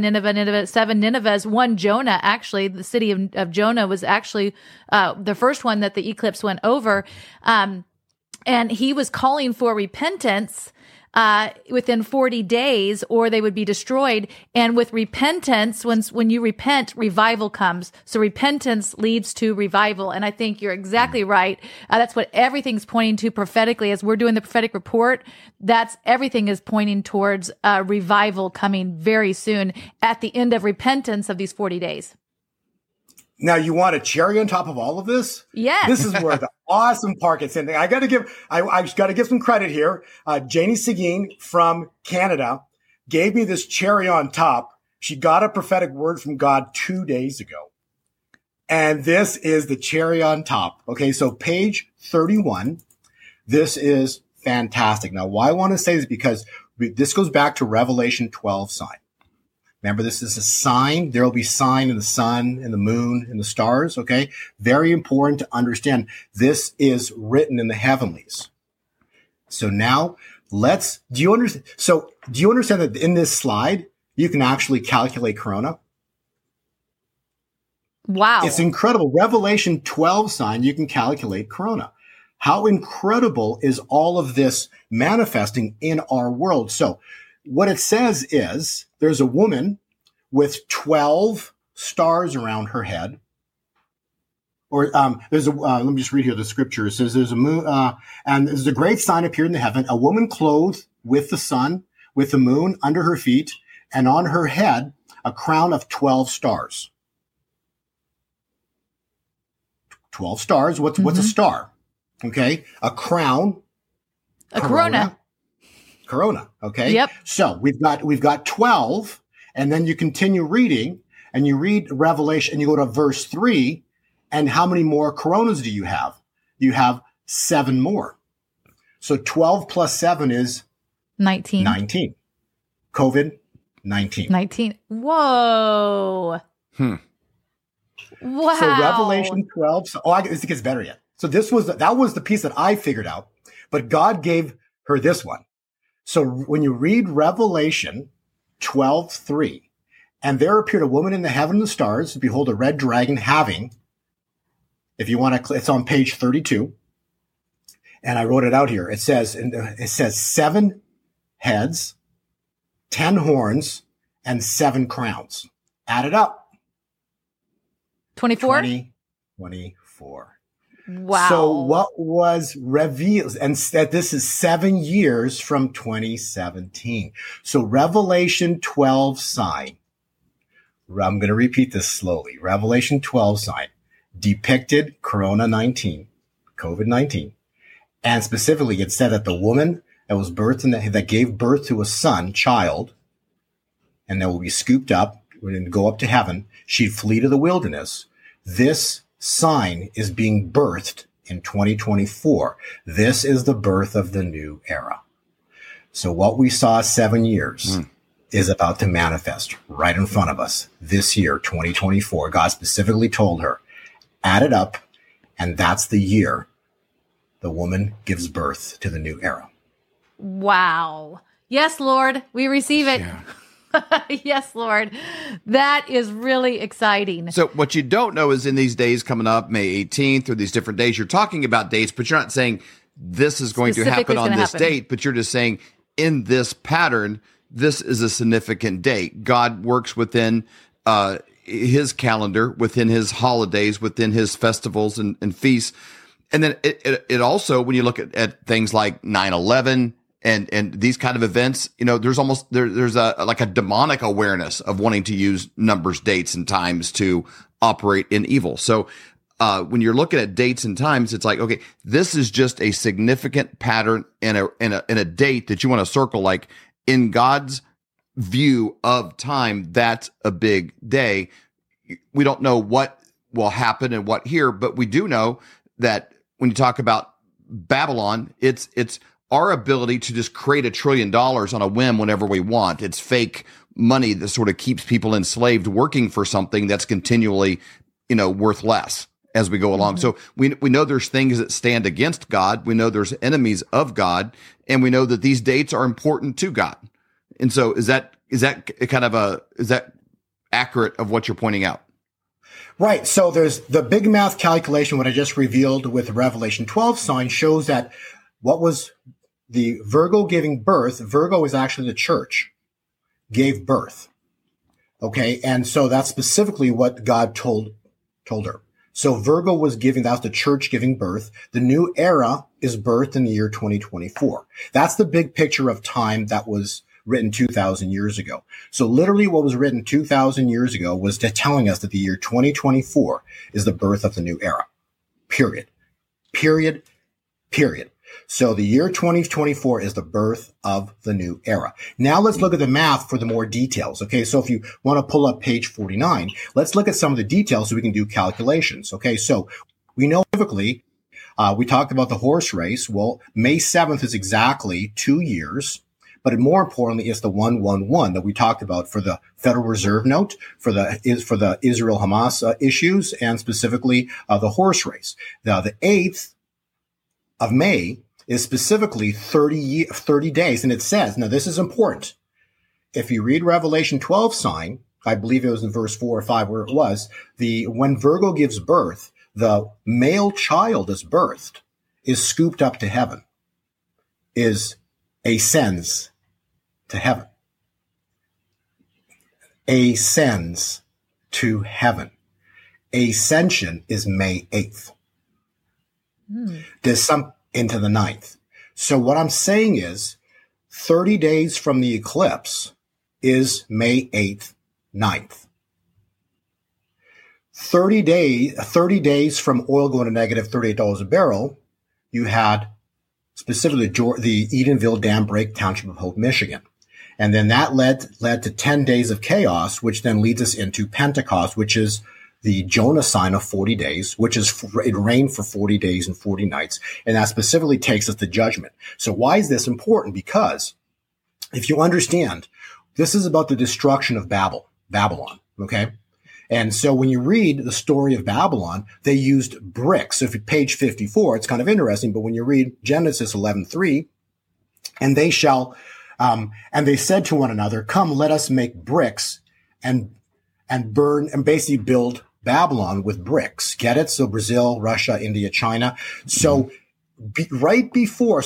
7 Ninevehs, one Jonah, actually, the city of Jonah was actually the first one that the eclipse went over. And he was calling for repentance within 40 days or they would be destroyed. And with repentance, when you repent, revival comes. So repentance leads to revival. And I think you're exactly right. That's what everything's pointing to prophetically. As we're doing the prophetic report, everything is pointing towards revival coming very soon at the end of repentance of these 40 days. Now, you want a cherry on top of all of this? Yes. This is where the awesome part gets in. I got to give some credit here. Janie Seguin from Canada gave me this cherry on top. She got a prophetic word from God 2 days ago. And this is the cherry on top. Okay. So page 31, this is fantastic. Now, why I want to say this because this goes back to Revelation 12 sign. Remember, this is a sign. There will be sign in the sun and the moon and the stars. Okay. Very important to understand. This is written in the heavenlies. So now do you understand that in this slide, you can actually calculate corona? Wow. It's incredible. Revelation 12 sign, you can calculate corona. How incredible is all of this manifesting in our world? So what it says is there's a woman with 12 stars around her head. Or let me just read here the scripture. It says there's a moon, and there's a great sign appeared in the heaven, a woman clothed with the sun, with the moon under her feet, and on her head a crown of 12 stars. 12 stars. What's a star? Okay, a crown. A corona. Corona. Okay. Yep. So we've got 12, and then you continue reading, and you read Revelation, and you go to verse 3, and how many more coronas do you have? You have 7 more. So 12 plus 7 is 19. 19. COVID-19. 19. Whoa. Wow. So Revelation 12. It gets better yet. So that was the piece that I figured out, but God gave heard this one. So when you read Revelation 12:3, and there appeared a woman in the heaven and the stars, behold, a red dragon having, if you want to, it's on page 32. And I wrote it out here. It says 7 heads, 10 horns, and 7 crowns. Add it up. 24? 24. Wow. So what was revealed? And this is 7 years from 2017. So Revelation 12 sign. I'm going to repeat this slowly. Revelation 12 sign depicted COVID-19. And specifically, it said that the woman that was birthed that gave birth to a son, child, and that will be scooped up and go up to heaven, she'd flee to the wilderness. This sign is being birthed in 2024. This is the birth of the new era. So what we saw 7 years is about to manifest right in front of us this year, 2024. God specifically told her, add it up, and that's the year the woman gives birth to the new era. Wow. Yes, Lord, we receive it. Yeah. Yes, Lord. That is really exciting. So what you don't know is in these days coming up, May 18th, or these different days, you're talking about dates, but you're not saying this is going to happen on this date, but you're just saying in this pattern, this is a significant date. God works within his calendar, within his holidays, within his festivals and feasts. And then it also, when you look at things like 9/11 and these kind of events, you know, there's a demonic awareness of wanting to use numbers, dates, and times to operate in evil. So when you're looking at dates and times, it's like, okay, this is just a significant pattern in a date that you want to circle. Like in God's view of time, that's a big day. We don't know what will happen and what here, but we do know that when you talk about Babylon, it's our ability to just create $1 trillion on a whim whenever we want. It's fake money that sort of keeps people enslaved, working for something that's continually, worth less as we go along. So we know there's things that stand against God. We know there's enemies of God, and we know that these dates are important to God. And so is that accurate of what you're pointing out? Right. So there's the big math calculation, what I just revealed with the Revelation 12 sign, shows that what was the Virgo giving birth, Virgo is actually the church, gave birth. Okay. And so that's specifically what God told her. So Virgo was that's the church giving birth. The new era is birthed in the year 2024. That's the big picture of time that was written 2,000 years ago. So literally what was written 2,000 years ago was telling us that the year 2024 is the birth of the new era. Period. So the year 2024 is the birth of the new era. Now let's look at the math for the more details. Okay. So if you want to pull up page 49, let's look at some of the details so we can do calculations. Okay. So we know typically, we talked about the horse race. Well, May 7th is exactly 2 years. But more importantly, it's the 111 that we talked about for the Federal Reserve note, for the Israel-Hamas issues, and specifically the horse race. Now, the 8th of May is specifically 30 days. And it says, now this is important. If you read Revelation 12 sign, I believe it was in verse 4 or 5 where it was, when Virgo gives birth, the male child is birthed, is scooped up to heaven, ascends to heaven. Ascends to heaven. Ascension is May 8th. There's some into the 9th. So what I'm saying is 30 days from the eclipse is May 8th, 9th. 30 days from oil going to negative $38 a barrel, you had specifically the Edenville Dam Break, Township of Hope, Michigan. And then that led to 10 days of chaos, which then leads us into Pentecost, which is the Jonah sign of 40 days, which is it rained for 40 days and 40 nights. And that specifically takes us to judgment. So why is this important? Because if you understand, this is about the destruction of Babylon. Okay. And so when you read the story of Babylon, they used bricks. So if you page 54, it's kind of interesting, but when you read Genesis 11:3, And they shall, and they said to one another, come, let us make bricks and burn and basically build Babylon with bricks. Get it? So Brazil, Russia, India, China. So right before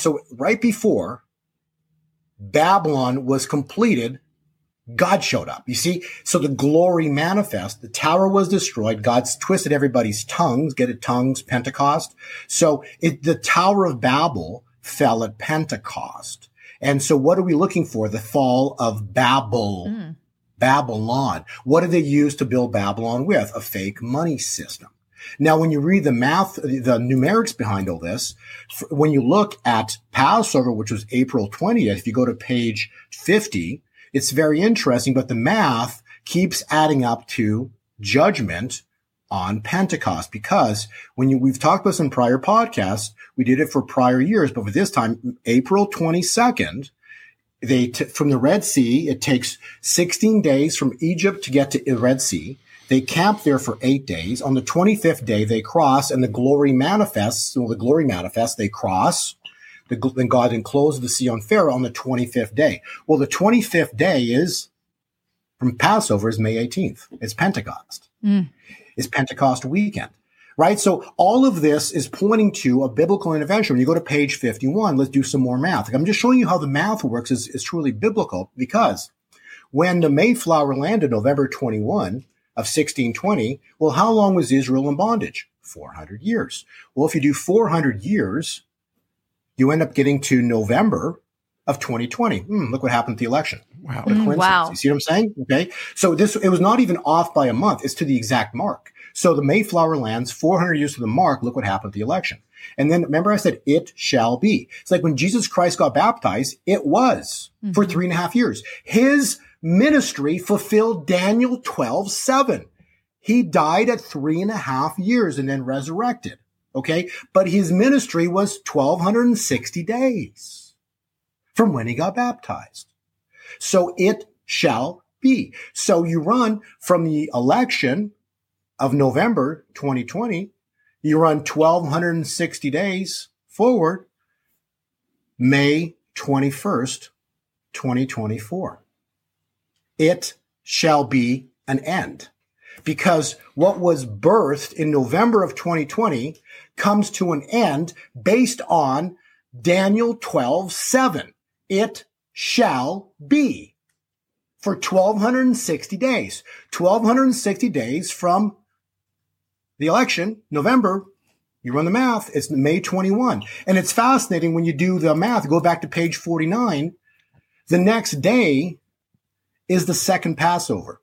Babylon was completed, God showed up. You see? So the glory manifest, the tower was destroyed. God's twisted everybody's tongues. Get it? Tongues, Pentecost. So the Tower of Babel fell at Pentecost. And so what are we looking for? The fall of Babylon. What did they use to build Babylon with? A fake money system. Now, when you read the math, the numerics behind all this, when you look at Passover, which was April 20th, if you go to page 50, it's very interesting, but the math keeps adding up to judgment on Pentecost, because we've talked about this in prior podcasts, we did it for prior years, but for this time, April 22nd, from the Red Sea, it takes 16 days from Egypt to get to the Red Sea. They camp there for 8 days. On the 25th day, they cross, and the glory manifests. So the glory manifests, they cross. Then God enclosed the sea on Pharaoh on the 25th day. Well, the 25th day is, from Passover, is May 18th. It's Pentecost. It's Pentecost weekend, right? So all of this is pointing to a biblical intervention. When you go to page 51, let's do some more math. I'm just showing you how the math works is truly biblical, because when the Mayflower landed November 21 of 1620, well, how long was Israel in bondage? 400 years. Well, if you do 400 years, you end up getting to November of 2020. Look what happened to the election. Wow. What a coincidence. Wow. You see what I'm saying? Okay. So it was not even off by a month. It's to the exact mark. So the Mayflower lands 400 years to the mark. Look what happened to the election. And then remember I said, it shall be. It's like when Jesus Christ got baptized, it was for 3.5 years. His ministry fulfilled Daniel 12:7. He died at 3.5 years and then resurrected. Okay. But his ministry was 1,260 days from when he got baptized. So it shall be. So you run from the election of November 2020, you run 1,260 days forward, May 21st, 2024. It shall be an end. Because what was birthed in November of 2020 comes to an end based on Daniel 12:7. It shall be for 1,260 days. 1,260 days from the election, November, you run the math, it's May 21. And it's fascinating when you do the math, go back to page 49, the next day is the second Passover.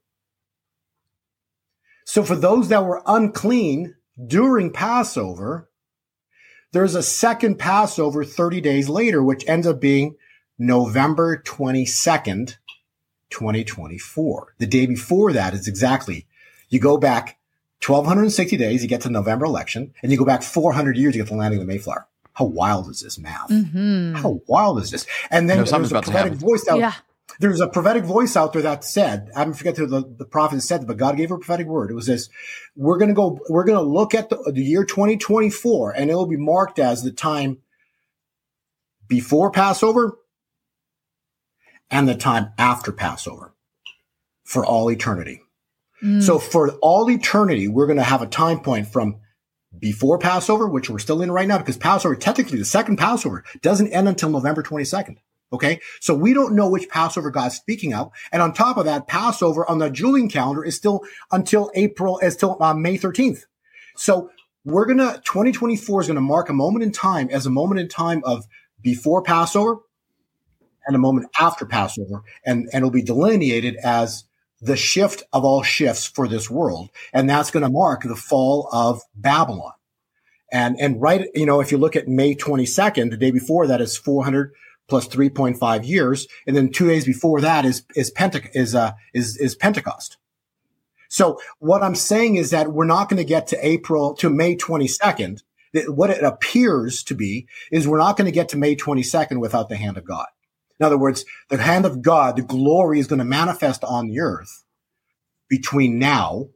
So for those that were unclean during Passover, there's a second Passover 30 days later, which ends up being November 22nd, 2024. The day before that is exactly, you go back 1,260 days, you get to the November election, and you go back 400 years, you get to the landing of the Mayflower. How wild is this math? How wild is this? And then there's a prophetic voice out. Yeah. There's a prophetic voice out there that said, I forget who the prophet said, but God gave her a prophetic word. It was this: we're going to look at the year 2024, and it will be marked as the time before Passover and the time after Passover for all eternity. So for all eternity, we're going to have a time point from before Passover, which we're still in right now, because Passover, technically the second Passover, doesn't end until November 22nd. Okay. So we don't know which Passover God's speaking of. And on top of that, Passover on the Julian calendar is still until May 13th. So 2024 is going to mark a moment in time as a moment in time of before Passover and a moment after Passover. And it'll be delineated as the shift of all shifts for this world. And that's going to mark the fall of Babylon. And right, if you look at May 22nd, the day before that is 400 plus 3.5 years. And then 2 days before that is Pentecost. So what I'm saying is that we're not going to get to May 22nd. What it appears to be is we're not going to get to May 22nd without the hand of God. In other words, the hand of God, the glory is going to manifest on the earth between now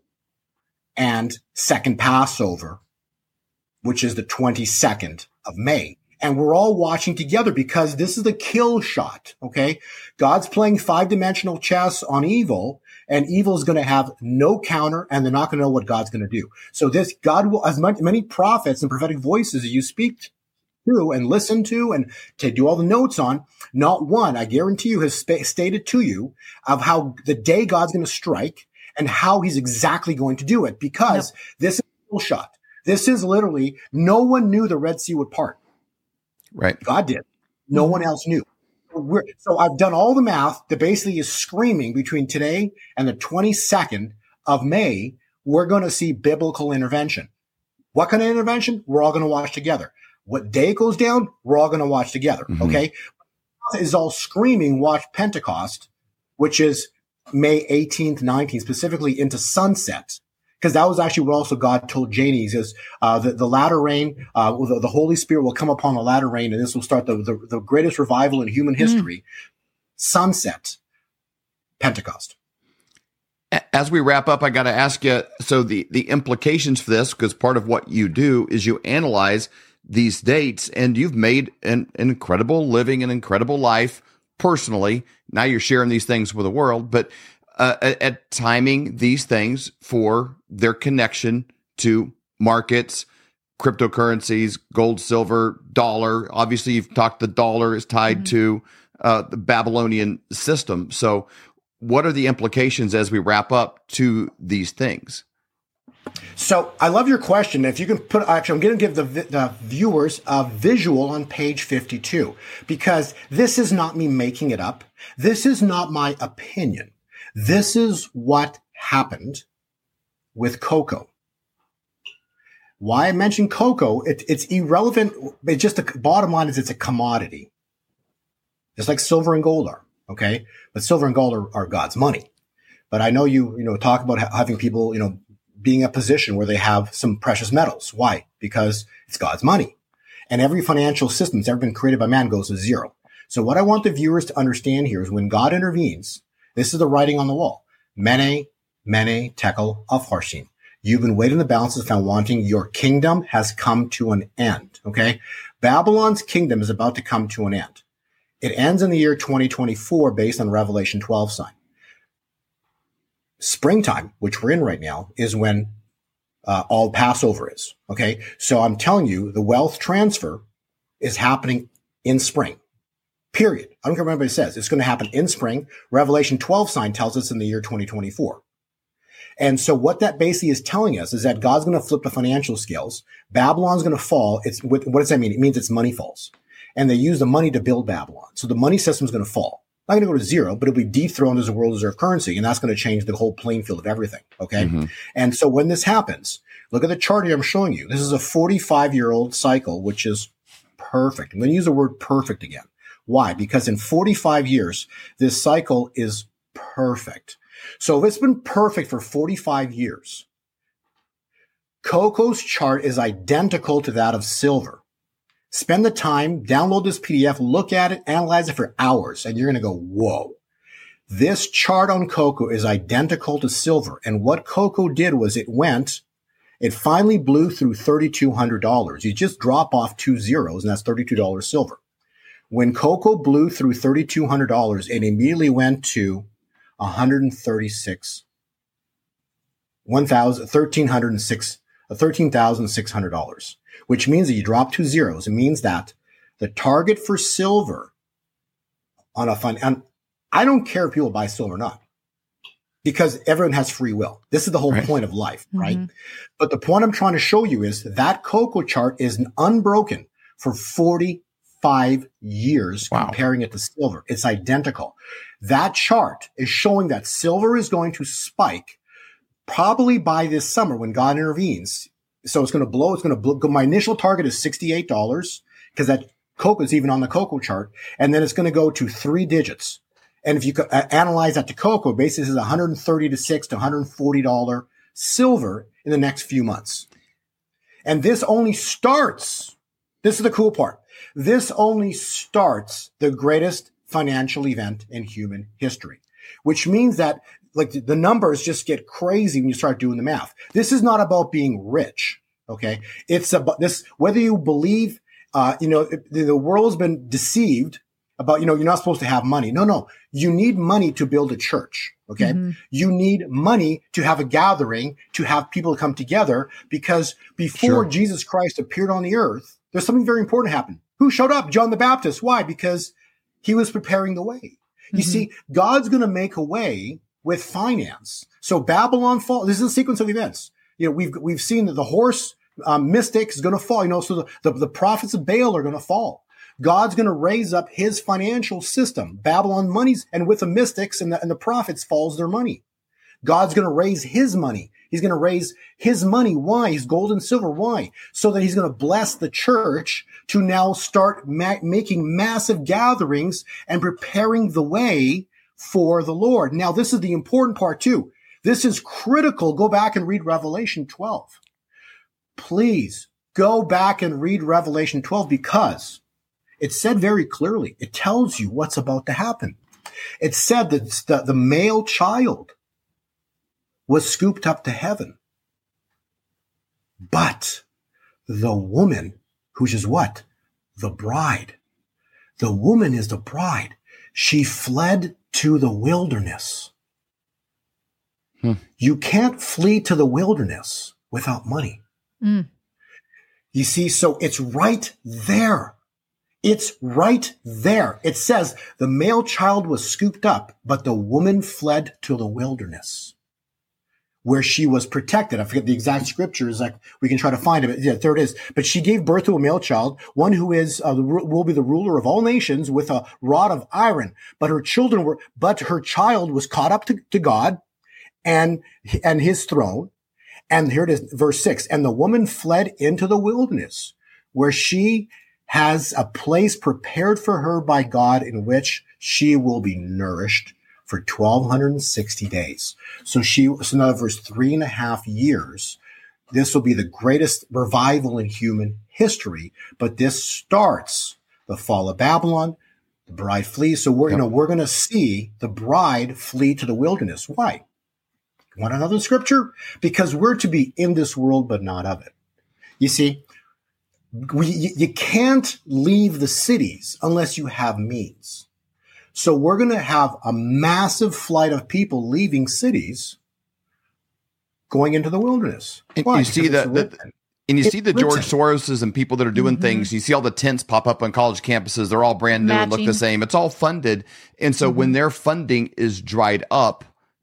and second Passover, which is the 22nd of May. And we're all watching together because this is the kill shot. Okay. God's playing 5-dimensional chess on evil, and evil is going to have no counter, and they're not going to know what God's going to do. So this God will, as many prophets and prophetic voices as you speak to and listen to and to do all the notes on, not one, I guarantee you, has stated to you of how the day God's going to strike and how he's exactly going to do it, because this is a kill shot. This is literally, no one knew the Red Sea would part. Right. God did. No one else knew. So I've done all the math that basically is screaming between today and the 22nd of May, we're going to see biblical intervention. What kind of intervention? We're all going to watch together. What day it goes down, we're all going to watch together. Mm-hmm. Okay. Is all screaming, watch Pentecost, which is May 18th, 19th, specifically into sunset. Because that was actually what also God told Janies is the latter rain, the Holy Spirit will come upon the latter rain, and this will start the greatest revival in human history. Sunset, Pentecost. As we wrap up, I got to ask you, so the implications for this, because part of what you do is you analyze these dates, and you've made an incredible living, an incredible life personally. Now you're sharing these things with the world, but at timing these things for their connection to markets, cryptocurrencies, gold, silver, dollar. Obviously, you've talked the dollar is tied to the Babylonian system. So what are the implications as we wrap up to these things? So I love your question. If you can actually, I'm going to give the viewers a visual on page 52, because this is not me making it up. This is not my opinion. This is what happened with cocoa. Why I mentioned cocoa, it's irrelevant. It's just the bottom line is it's a commodity. Just like silver and gold are, okay? But silver and gold are God's money. But I know you talk about having people, being in a position where they have some precious metals. Why? Because it's God's money. And every financial system that's ever been created by man goes to zero. So what I want the viewers to understand here is when God intervenes, this is the writing on the wall. Mene, mene, tekel, upharsin. You've been waiting the balances found wanting. Your kingdom has come to an end. Okay. Babylon's kingdom is about to come to an end. It ends in the year 2024 based on Revelation 12 sign. Springtime, which we're in right now, is when all Passover is. Okay. So I'm telling you, the wealth transfer is happening in spring. Period. I don't care what anybody says. It's going to happen in spring. Revelation 12 sign tells us in the year 2024. And so what that basically is telling us is that God's going to flip the financial scales. Babylon's going to fall. What does that mean? It means its money falls. And they use the money to build Babylon. So the money system is going to fall. Not going to go to zero, but it'll be dethroned as a world reserve currency. And that's going to change the whole playing field of everything. Okay. Mm-hmm. And so when this happens, look at the chart here I'm showing you. This is a 45-year-old cycle, which is perfect. I'm going to use the word perfect again. Why? Because in 45 years, this cycle is perfect. So if it's been perfect for 45 years, cocoa's chart is identical to that of silver. Spend the time, download this PDF, look at it, analyze it for hours, and you're going to go, whoa. This chart on cocoa is identical to silver. And what cocoa did was it finally blew through $3,200. You just drop off 2 zeros, and that's $32 silver. When cocoa blew through $3,200, it immediately went to $13,600, which means that you drop 2 zeros. It means that the target for silver and I don't care if people buy silver or not, because everyone has free will. This is the whole point of life, right? Mm-hmm. But the point I'm trying to show you is that cocoa chart is unbroken for 45 years, comparing it to silver. It's identical. That chart is showing that silver is going to spike probably by this summer when God intervenes. So it's going to blow. My initial target is $68 because that cocoa is even on the cocoa chart. And then it's going to go to 3 digits. And if you analyze that to cocoa, basically this is $136 to $140 silver in the next few months. And this only starts. This is the cool part. This only starts the greatest financial event in human history, which means that the numbers just get crazy when you start doing the math. This is not about being rich. Okay. It's about this, whether you believe The world's been deceived about, you're not supposed to have money. No. You need money to build a church. Okay. Mm-hmm. You need money to have a gathering, to have people come together, because before Jesus Christ appeared on the earth, there's something very important happened. Who showed up? John the Baptist. Why? Because he was preparing the way. Mm-hmm. You see, God's going to make a way with finance. So Babylon fall. This is a sequence of events. We've seen that the horse mystic is going to fall. So the prophets of Baal are going to fall. God's going to raise up his financial system. Babylon monies, and with the mystics and the prophets falls their money. God's going to raise his money. He's going to raise his money. Why? His gold and silver. Why? So that he's going to bless the church to now start making massive gatherings and preparing the way for the Lord. Now, this is the important part too. This is critical. Go back and read Revelation 12. Please go back and read Revelation 12, because it said very clearly, it tells you what's about to happen. It said that the male child was scooped up to heaven. But the woman, which is what? The bride. The woman is the bride. She fled to the wilderness. You can't flee to the wilderness without money. You see, so it's right there. It's right there. It says the male child was scooped up, but the woman fled to the wilderness where she was protected. I forget the exact scriptures. Like, we can try to find it. Yeah, there it is. But she gave birth to a male child, one who will be the ruler of all nations with a rod of iron. But her child was caught up to God and his throne. And here it is, verse 6. And the woman fled into the wilderness, where she has a place prepared for her by God, in which she will be nourished for 1,260 days. So in other words, 3.5 years. This will be the greatest revival in human history. But this starts the fall of Babylon. The bride flees. So we're going to see the bride flee to the wilderness. Why? Want another scripture? Because we're to be in this world, but not of it. You see, you can't leave the cities unless you have means. So we're going to have a massive flight of people leaving cities, going into the wilderness. And you see the George Soroses and people that are doing things. You see all the tents pop up on college campuses. They're all brand new and look the same. It's all funded. And so when their funding is dried up,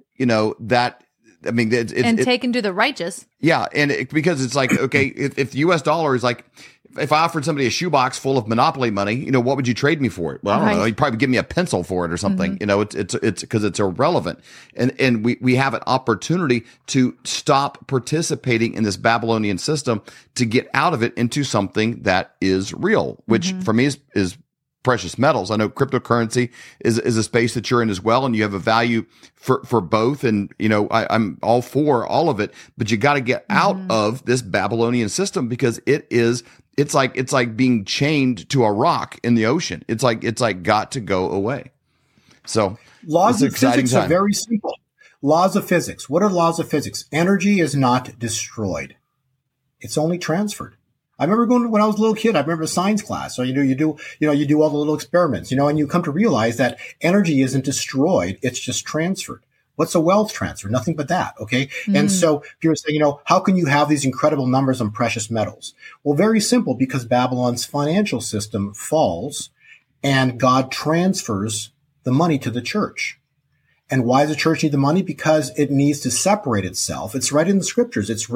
taken to the righteous. Yeah. And because it's like, okay, if the US dollar is like, if I offered somebody a shoebox full of Monopoly money, what would you trade me for it? Well, I don't know. You'd probably give me a pencil for it or something. It's because it's irrelevant. And we have an opportunity to stop participating in this Babylonian system to get out of it into something that is real, which for me is precious metals. I know cryptocurrency is a space that you're in as well, and you have a value for both. And I'm all for all of it, but you got to get out of this Babylonian system, because it's like being chained to a rock in the ocean. It's like got to go away. So laws of physics are very simple. Laws of physics. What are laws of physics? Energy is not destroyed. It's only transferred. I remember when I was a little kid, I remember science class. So, you do all the little experiments, and you come to realize that energy isn't destroyed. It's just transferred. What's a wealth transfer? Nothing but that. Okay. And so people say, how can you have these incredible numbers on precious metals? Well, very simple, because Babylon's financial system falls and God transfers the money to the church. And why does the church need the money? Because it needs to separate itself. It's right in the scriptures. It's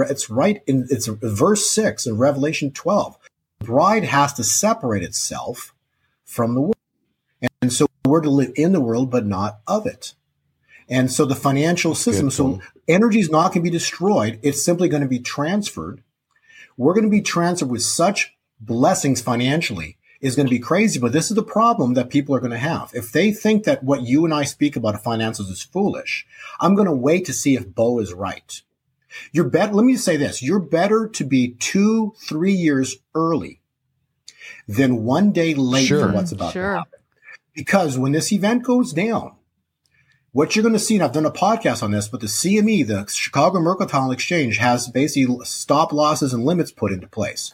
verse 6 in Revelation 12. The bride has to separate itself from the world. And so we're to live in the world, but not of it. And so the financial system, so energy is not going to be destroyed. It's simply going to be transferred. We're going to be transferred with such blessings financially. Is going to be crazy, but this is the problem that people are going to have. If they think that what you and I speak about finances is foolish, I'm going to wait to see if Bo is right. Let me say this. You're better to be 2-3 years early than 1 day late for what's about to happen. Because when this event goes down, what you're going to see, and I've done a podcast on this, but the CME, the Chicago Mercantile Exchange, has basically stop losses and limits put into place.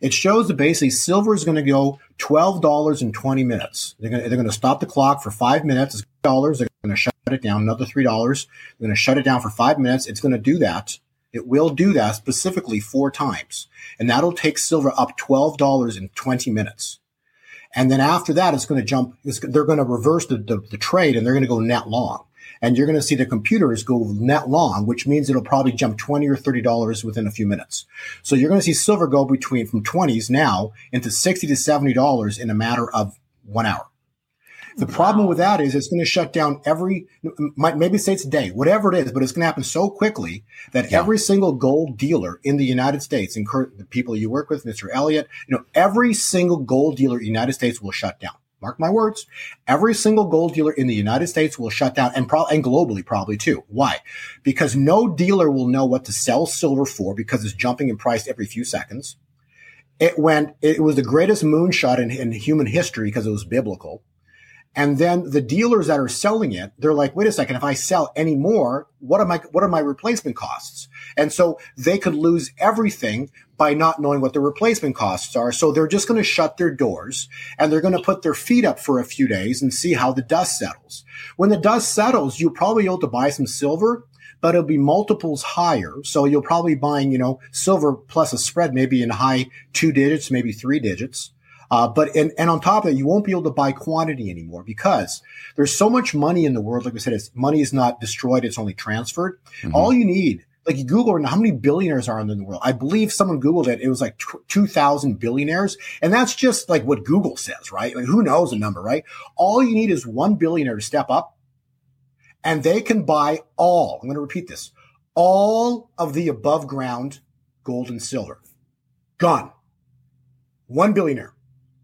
It shows that basically silver is going to go $12 in 20 minutes. They're going to stop the clock for 5 minutes. It's $3. They're going to shut it down. Another $3. They're going to shut it down for 5 minutes. It's going to do that. It will do that specifically 4 times. And that'll take silver up $12 in 20 minutes. And then after that, it's going to jump. They're going to reverse the trade, and they're going to go net long. And you're going to see the computers go net long, which means it'll probably jump $20 or $30 within a few minutes. So you're going to see silver go from 20s now into $60 to $70 in a matter of 1 hour. The problem with that is it's going to shut down maybe say it's a day, whatever it is, but it's going to happen so quickly that every single gold dealer in the United States, the people you work with, Mr. Elliott, every single gold dealer in the United States will shut down. Mark my words. Every single gold dealer in the United States will shut down, and globally probably too. Why? Because no dealer will know what to sell silver for because it's jumping in price every few seconds. It was the greatest moonshot in human history because it was biblical. And then the dealers that are selling it, they're like, wait a second, if I sell any more, what are my replacement costs? And so they could lose everything by not knowing what the replacement costs are. So they're just going to shut their doors and they're going to put their feet up for a few days and see how the dust settles. When the dust settles, you'll probably be able to buy some silver, but it'll be multiples higher. So you'll probably buying, silver plus a spread, maybe in high 2 digits, maybe 3 digits. But on top of that, you won't be able to buy quantity anymore because there's so much money in the world. Like we said, money is not destroyed. It's only transferred. Mm-hmm. All you need, like you Google how many billionaires are in the world. I believe someone Googled it. It was like 2,000 billionaires. And that's just like what Google says, right? Like who knows the number, right? All you need is one billionaire to step up and they can buy I'm going to repeat this, all of the above ground gold and silver. Gone. One billionaire.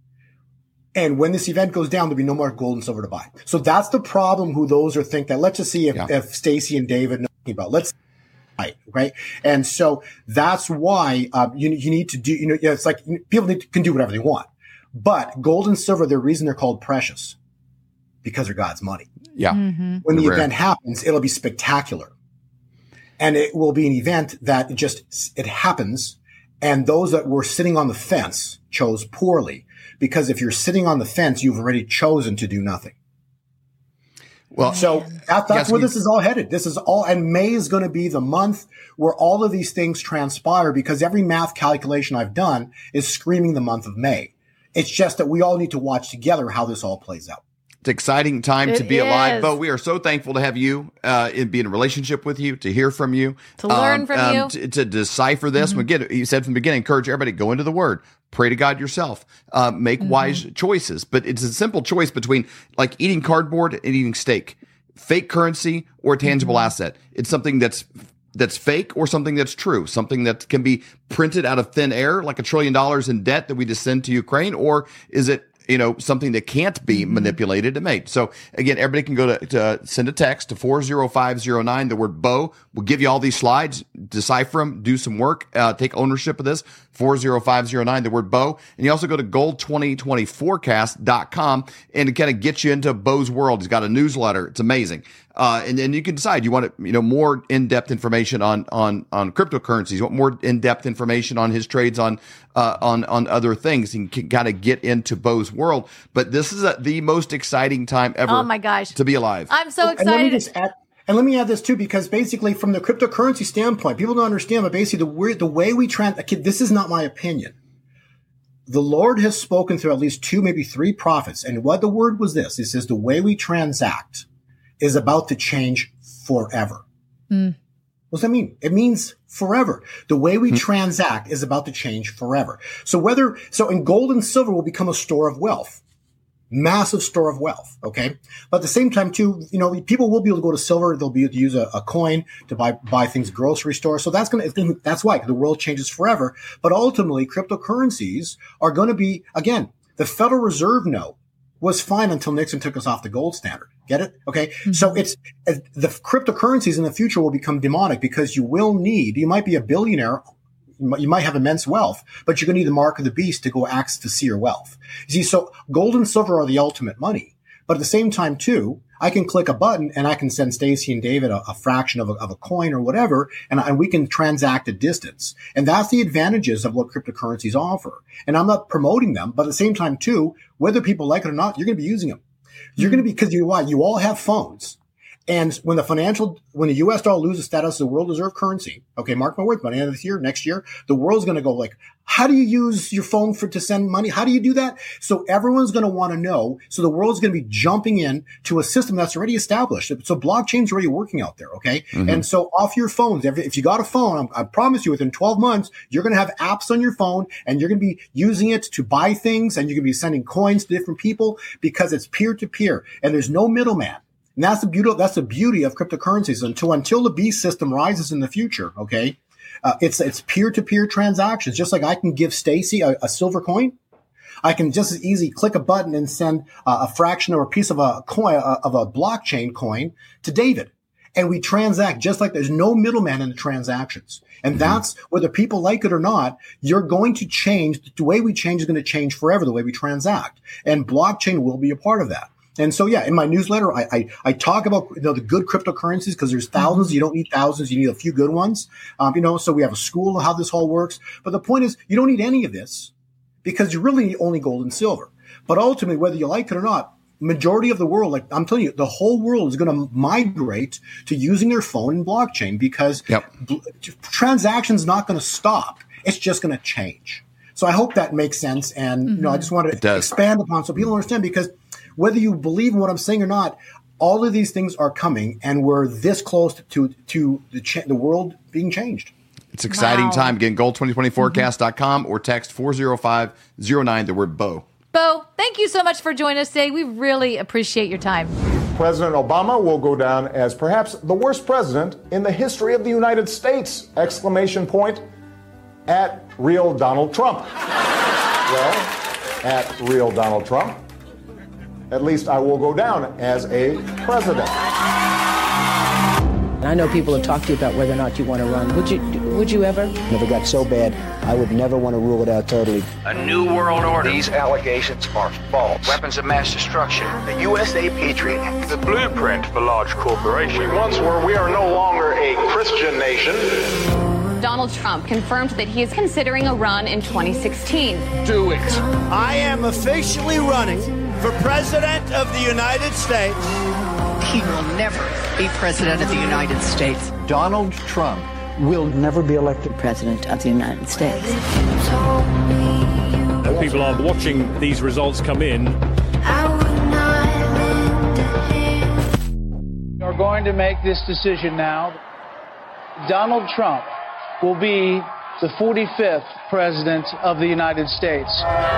And when this event goes down, there'll be no more gold and silver to buy. So that's the problem. Who those are think that. Let's just see if Stacy and David know about. Let's right. And so that's why you need to do. It's like people can do whatever they want, but gold and silver, the reason they're called precious because they're God's money. Yeah. Mm-hmm. When the event happens, it'll be spectacular, and it will be an event that it happens, and those that were sitting on the fence chose poorly. Because if you're sitting on the fence, you've already chosen to do nothing. Well, so that's where this is all headed. This is all, and May is going to be the month where all of these things transpire because every math calculation I've done is screaming the month of May. It's just that we all need to watch together how this all plays out. It's an exciting time to be alive, Bo. We are so thankful to have you, be in a relationship with you, to hear from you, to learn from you, to decipher this. Mm-hmm. Again, you said from the beginning, encourage everybody to go into the Word, pray to God yourself, make wise choices. But it's a simple choice between like eating cardboard and eating steak, fake currency or tangible asset. It's something that's fake or something that's true, something that can be printed out of thin air, like $1 trillion in debt that we just send to Ukraine, or is it something that can't be manipulated and made. So again, everybody can go to send a text to 40509, the word Bo. We'll give you all these slides, decipher them, do some work, take ownership of this, 40509, the word Bo. And you also go to gold2020forecast.com and it kind of gets you into Bo's world. He's got a newsletter. It's amazing. And then you can decide you want more in-depth information on cryptocurrencies. You want more in-depth information on his trades on other things. You can kind of get into Bo's world. But this is the most exciting time ever. Oh my gosh, to be alive! I'm so excited. And let me add this too, because basically from the cryptocurrency standpoint, people don't understand, but basically the way we this is not my opinion. The Lord has spoken through at least 2, maybe 3 prophets. And what the word was this, it says the way we transact is about to change forever. What does that mean? It means forever. The way we transact is about to change forever. So and gold and silver will become a store of wealth. Massive store of wealth. Okay. But at the same time too, people will be able to go to silver. They'll be able to use a coin to buy things at grocery store. So that's why the world changes forever. But ultimately cryptocurrencies are going to be, again, the Federal Reserve note was fine until Nixon took us off the gold standard. Get it? Okay. Mm-hmm. So the cryptocurrencies in the future will become demonic because you might be a billionaire. You might have immense wealth, but you're going to need the mark of the beast to go access to see your wealth. You see, so gold and silver are the ultimate money, But at the same time, too, I can click a button and I can send Stacy and David a fraction of a coin or whatever, and we can transact at distance. And that's the advantages of what cryptocurrencies offer. And I'm not promoting them, but at the same time, too, whether people like it or not, you're going to be using them. You're going to be, because you all have phones. And when the US dollar loses status as the world reserve currency, okay, mark my words, by the end of this year, next year, the world's going to go like, how do you use your phone to send money? How do you do that? So everyone's going to want to know. So the world's going to be jumping in to a system that's already established. So blockchain's already working out there. Okay. Mm-hmm. And so off your phones, if you got a phone, I promise you within 12 months, you're going to have apps on your phone and you're going to be using it to buy things, and you're going to be sending coins to different people because it's peer to peer and there's no middleman. And that's the beauty of cryptocurrencies until the beast system rises in the future. Okay. It's peer-to-peer transactions. Just like I can give Stacy a silver coin, I can just as easy click a button and send a fraction or a piece of a coin, of a blockchain coin to David. And we transact just like there's no middleman in the transactions. And that's, whether people like it or not, you're going to change. The way we change is going to change forever, the way we transact. And blockchain will be a part of that. And so, yeah, in my newsletter, I talk about, the good cryptocurrencies, because there's thousands. You don't need thousands. You need a few good ones. So we have a school of how this all works. But the point is, you don't need any of this because you really need only gold and silver. But ultimately, whether you like it or not, majority of the world, like I'm telling you, the whole world is going to migrate to using their phone and blockchain because transactions not going to stop. It's just going to change. So I hope that makes sense. And, I just want to expand upon so people understand, because whether you believe in what I'm saying or not, all of these things are coming, and we're this close to the world being changed. It's an exciting time. Again, gold2020forecast.com or text 40509, the word Bo. Bo, thank you so much for joining us today. We really appreciate your time. President Obama will go down as perhaps the worst president in the history of the United States! ! At real Donald Trump. Well, at real Donald Trump. At least I will go down as a president. I know people have talked to you about whether or not you want to run. Would you ever? If it got so bad, I would never want to rule it out totally. A new world order. These allegations are false. Weapons of mass destruction. The USA Patriot Act. The blueprint for large corporations. We once were. We are no longer a Christian nation. Donald Trump confirmed that he is considering a run in 2016. Do it. I am officially running for President of the United States. He will never be President of the United States. Donald Trump will never be elected President of the United States. People are watching these results come in. We are going to make this decision now. Donald Trump will be the 45th President of the United States.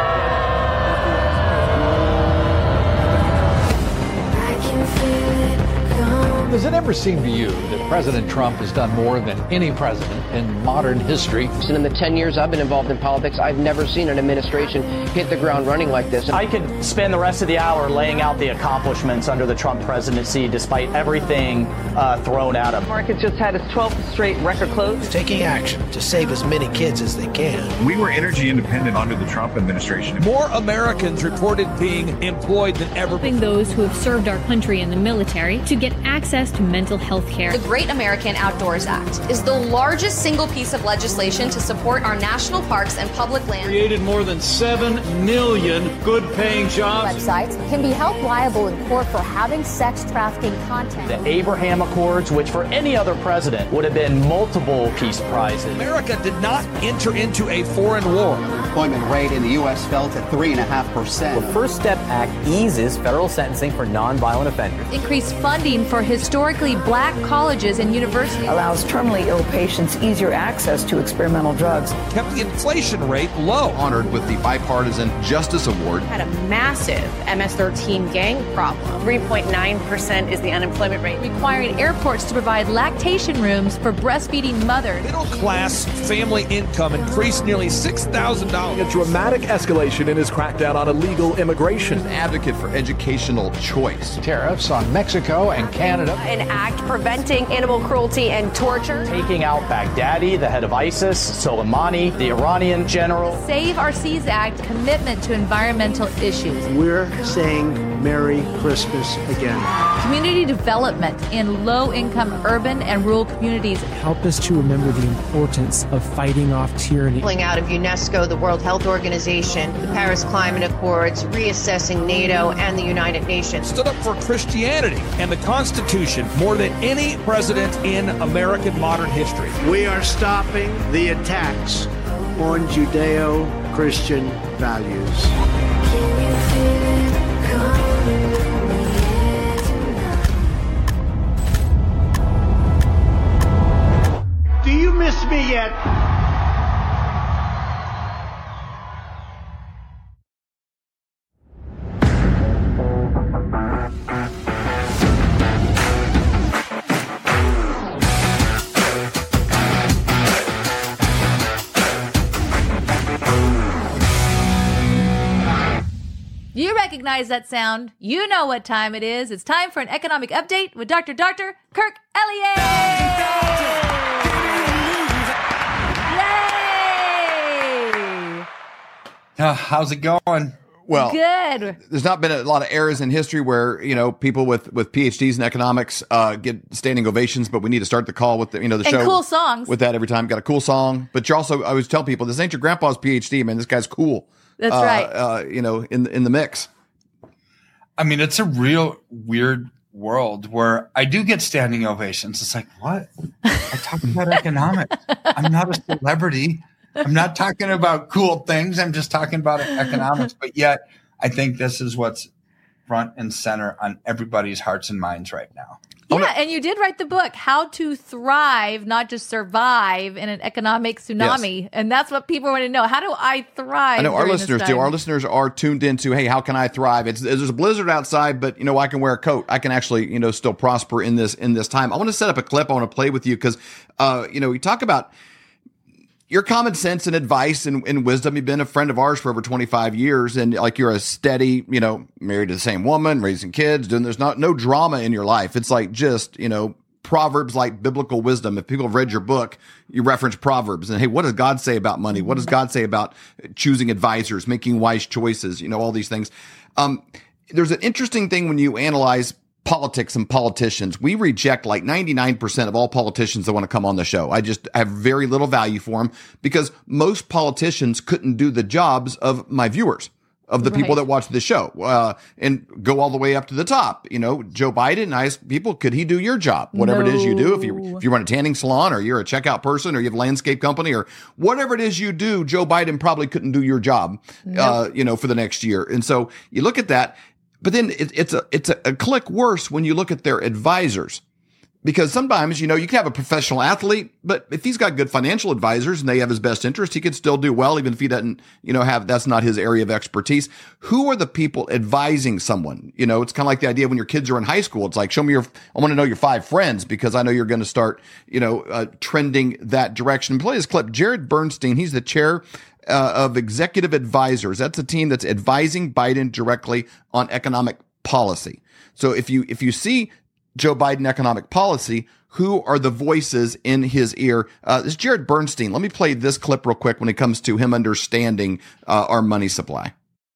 Does it ever seem to you that President Trump has done more than any president in modern history? And in the 10 years I've been involved in politics, I've never seen an administration hit the ground running like this. I could spend the rest of the hour laying out the accomplishments under the Trump presidency, despite everything thrown at him. The market just had its 12th straight record close. Taking action to save as many kids as they can. We were energy independent under the Trump administration. More Americans reported being employed than ever. Helping those who have served our country in the military to get access to mental health care. The Great American Outdoors Act is the largest single piece of legislation to support our national parks and public land. Created more than 7 million good-paying jobs. Websites can be held liable in court for having sex trafficking content. The Abraham Accords, which for any other president would have been multiple peace prizes. America did not enter into a foreign war. The unemployment rate in the U.S. fell to 3.5%. The First Step Act eases federal sentencing for nonviolent offenders. Increased funding for historically black colleges and universities. Allows terminally ill patients easier access to experimental drugs. Kept the inflation rate low. Honored with the Bipartisan Justice Award. Had a massive MS-13 gang problem. 3.9% is the unemployment rate. Requiring airports to provide lactation rooms for breastfeeding mothers. Middle class family income increased nearly $6,000. A dramatic escalation in his crackdown on illegal immigration. An advocate for educational choice. Tariffs on Mexico and Canada. an act preventing animal cruelty and torture. Taking out Baghdadi, the head of ISIS, Soleimani, the Iranian general. Save Our Seas Act, commitment to environmental issues. We're saying Merry Christmas again. Community development in low-income urban and rural communities. Help us to remember the importance of fighting off tyranny. Pulling out of UNESCO, the World Health Organization, the Paris Climate Accords, reassessing NATO and the United Nations. Stood up for Christianity and the Constitution more than any president in American modern history. We are stopping the attacks on Judeo-Christian values. Do you miss me yet? You recognize that sound. You know what time it is. It's time for an economic update with Dr. Kirk Elliott. Yay! How's it going? Well, good. There's not been a lot of eras in history where, people with PhDs in economics get standing ovations, but we need to start the call with the show. And cool songs. With that every time. Got a cool song. But you're also, I always tell people, this ain't your grandpa's PhD, man. This guy's cool. That's right. In the mix. I mean, it's a real weird world where I do get standing ovations. It's like, what? I talk about economics. I'm not a celebrity. I'm not talking about cool things. I'm just talking about economics. But yet, I think this is what's front and center on everybody's hearts and minds right now. Yeah, and you did write the book, How to Thrive, Not Just Survive in an Economic Tsunami. Yes. And that's what people want to know. How do I thrive? I know our listeners do. Our listeners are tuned into, hey, how can I thrive? There's a blizzard outside, but, I can wear a coat. I can actually, still prosper in this time. I want to set up a clip. I want to play with you because, we talk about your common sense and advice and wisdom. You've been a friend of ours for over 25 years, and you're a steady, married to the same woman, raising kids, there's no drama in your life. It's like just, Proverbs like biblical wisdom. If people have read your book, you reference Proverbs and, hey, what does God say about money? What does God say about choosing advisors, making wise choices? All these things. There's an interesting thing when you analyze politics and politicians. We reject like 99% of all politicians that want to come on the show. I just have very little value for them because most politicians couldn't do the jobs of my viewers, of the people that watch the show, and go all the way up to the top. Joe Biden, I ask people, could he do your job? Whatever it is you do, if you run a tanning salon or you're a checkout person or you have a landscape company or whatever it is you do, Joe Biden probably couldn't do your job, for the next year. And so you look at that. But then it's a click worse when you look at their advisors, because sometimes, you can have a professional athlete, but if he's got good financial advisors and they have his best interest, he could still do well, even if he doesn't, that's not his area of expertise. Who are the people advising someone? It's kind of like the idea when your kids are in high school. It's like, I want to know your 5 friends because I know you're going to start, trending that direction. Play this clip. Jared Bernstein, he's the chair of executive advisors. That's a team that's advising Biden directly on economic policy. So if you see Joe Biden economic policy, who are the voices in his ear? This is Jared Bernstein. Let me play this clip real quick when it comes to him understanding our money supply.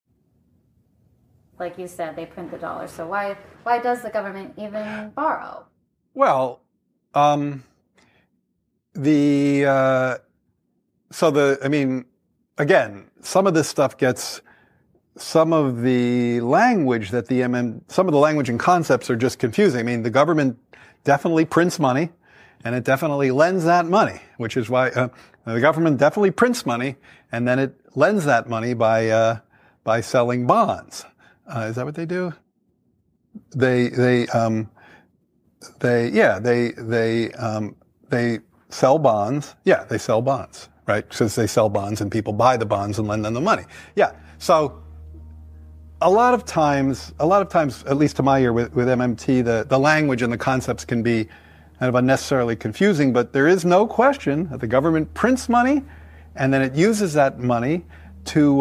Like you said, they print the dollar. So why does the government even borrow? Well, again, some of this stuff gets, some of the language that some of the language and concepts are just confusing. The government definitely prints money, and it definitely lends that money, which is why the government definitely prints money, and then it lends that money by selling bonds. Is that what they do? They sell bonds. Yeah, they sell bonds. Right, because they sell bonds and people buy the bonds and lend them the money. Yeah, so a lot of times, at least to my ear with MMT, the language and the concepts can be kind of unnecessarily confusing, but there is no question that the government prints money and then it uses that money to,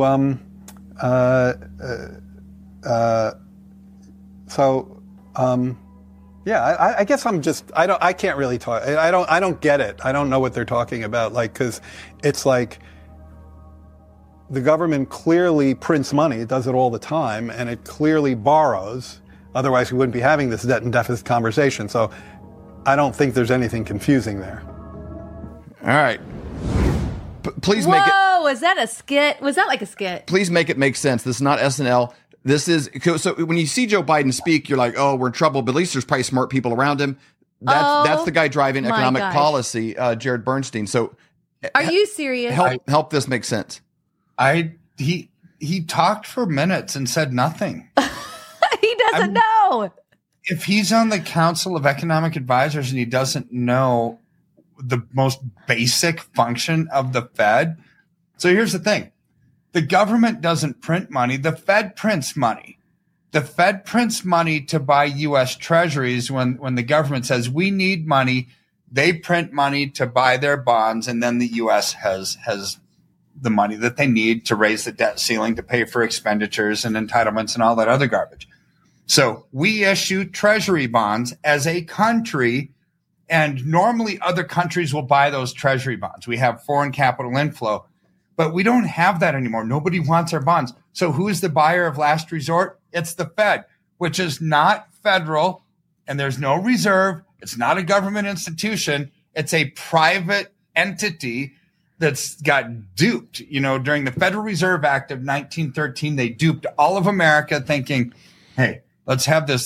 Yeah, I guess I can't really talk. I don't get it. I don't know what they're talking about. Like, because it's like the government clearly prints money. It does it all the time, and it clearly borrows. Otherwise, we wouldn't be having this debt and deficit conversation. So I don't think there's anything confusing there. All right. Please make it. Whoa, was that a skit? Was that like a skit? Please make it make sense. This is not SNL. This is, so when you see Joe Biden speak, you're like, oh, we're in trouble, but at least there's probably smart people around him. That's the guy driving economic policy, Jared Bernstein. So are you serious? Help this make sense. He talked for minutes and said nothing. He doesn't know. If he's on the Council of Economic Advisors and he doesn't know the most basic function of the Fed. So here's the thing. The government doesn't print money. The Fed prints money. The Fed prints money to buy U.S. treasuries when the government says we need money. They print money to buy their bonds, and then the U.S. has the money that they need to raise the debt ceiling to pay for expenditures and entitlements and all that other garbage. So we issue treasury bonds as a country, and normally other countries will buy those treasury bonds. We have foreign capital inflow, but we don't have that anymore. Nobody wants our bonds. So who's the buyer of last resort? It's the Fed, which is not federal, and there's no reserve. It's not a government institution. It's a private entity that's got duped. You know, during the Federal Reserve Act of 1913, they duped all of America thinking, hey, let's have this,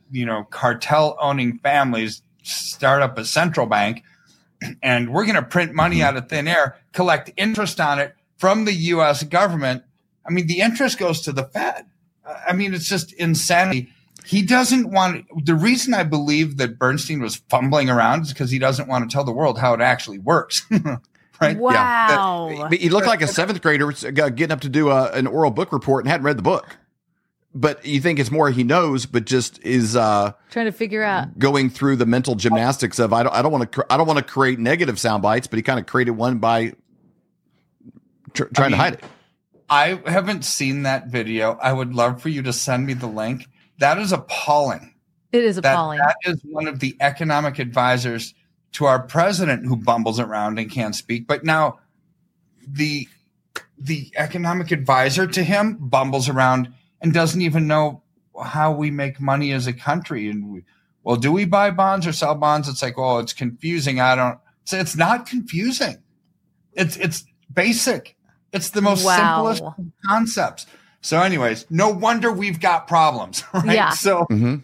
cartel owning families start up a central bank, and we're going to print money out of thin air, collect interest on it from the U.S. government. I mean, the interest goes to the Fed. I mean, it's just insanity. He doesn't want – the reason I believe that Bernstein was fumbling around is because he doesn't want to tell the world how it actually works. Right? Wow. Yeah. He looked like a seventh grader getting up to do an oral book report and hadn't read the book. But you think it's more he knows, but just is trying to figure out, going through the mental gymnastics of I don't want to create negative sound bites, but he kind of created one by trying to hide it. I haven't seen that video. I would love for you to send me the link. That is appalling. It is appalling. That is one of the economic advisors to our president who bumbles around and can't speak. But now the economic advisor to him bumbles around and doesn't even know how we make money as a country. And do we buy bonds or sell bonds? It's like, oh, it's confusing. It's not confusing. It's basic. It's the most simplest concepts. So anyways, no wonder we've got problems, right? Yeah. So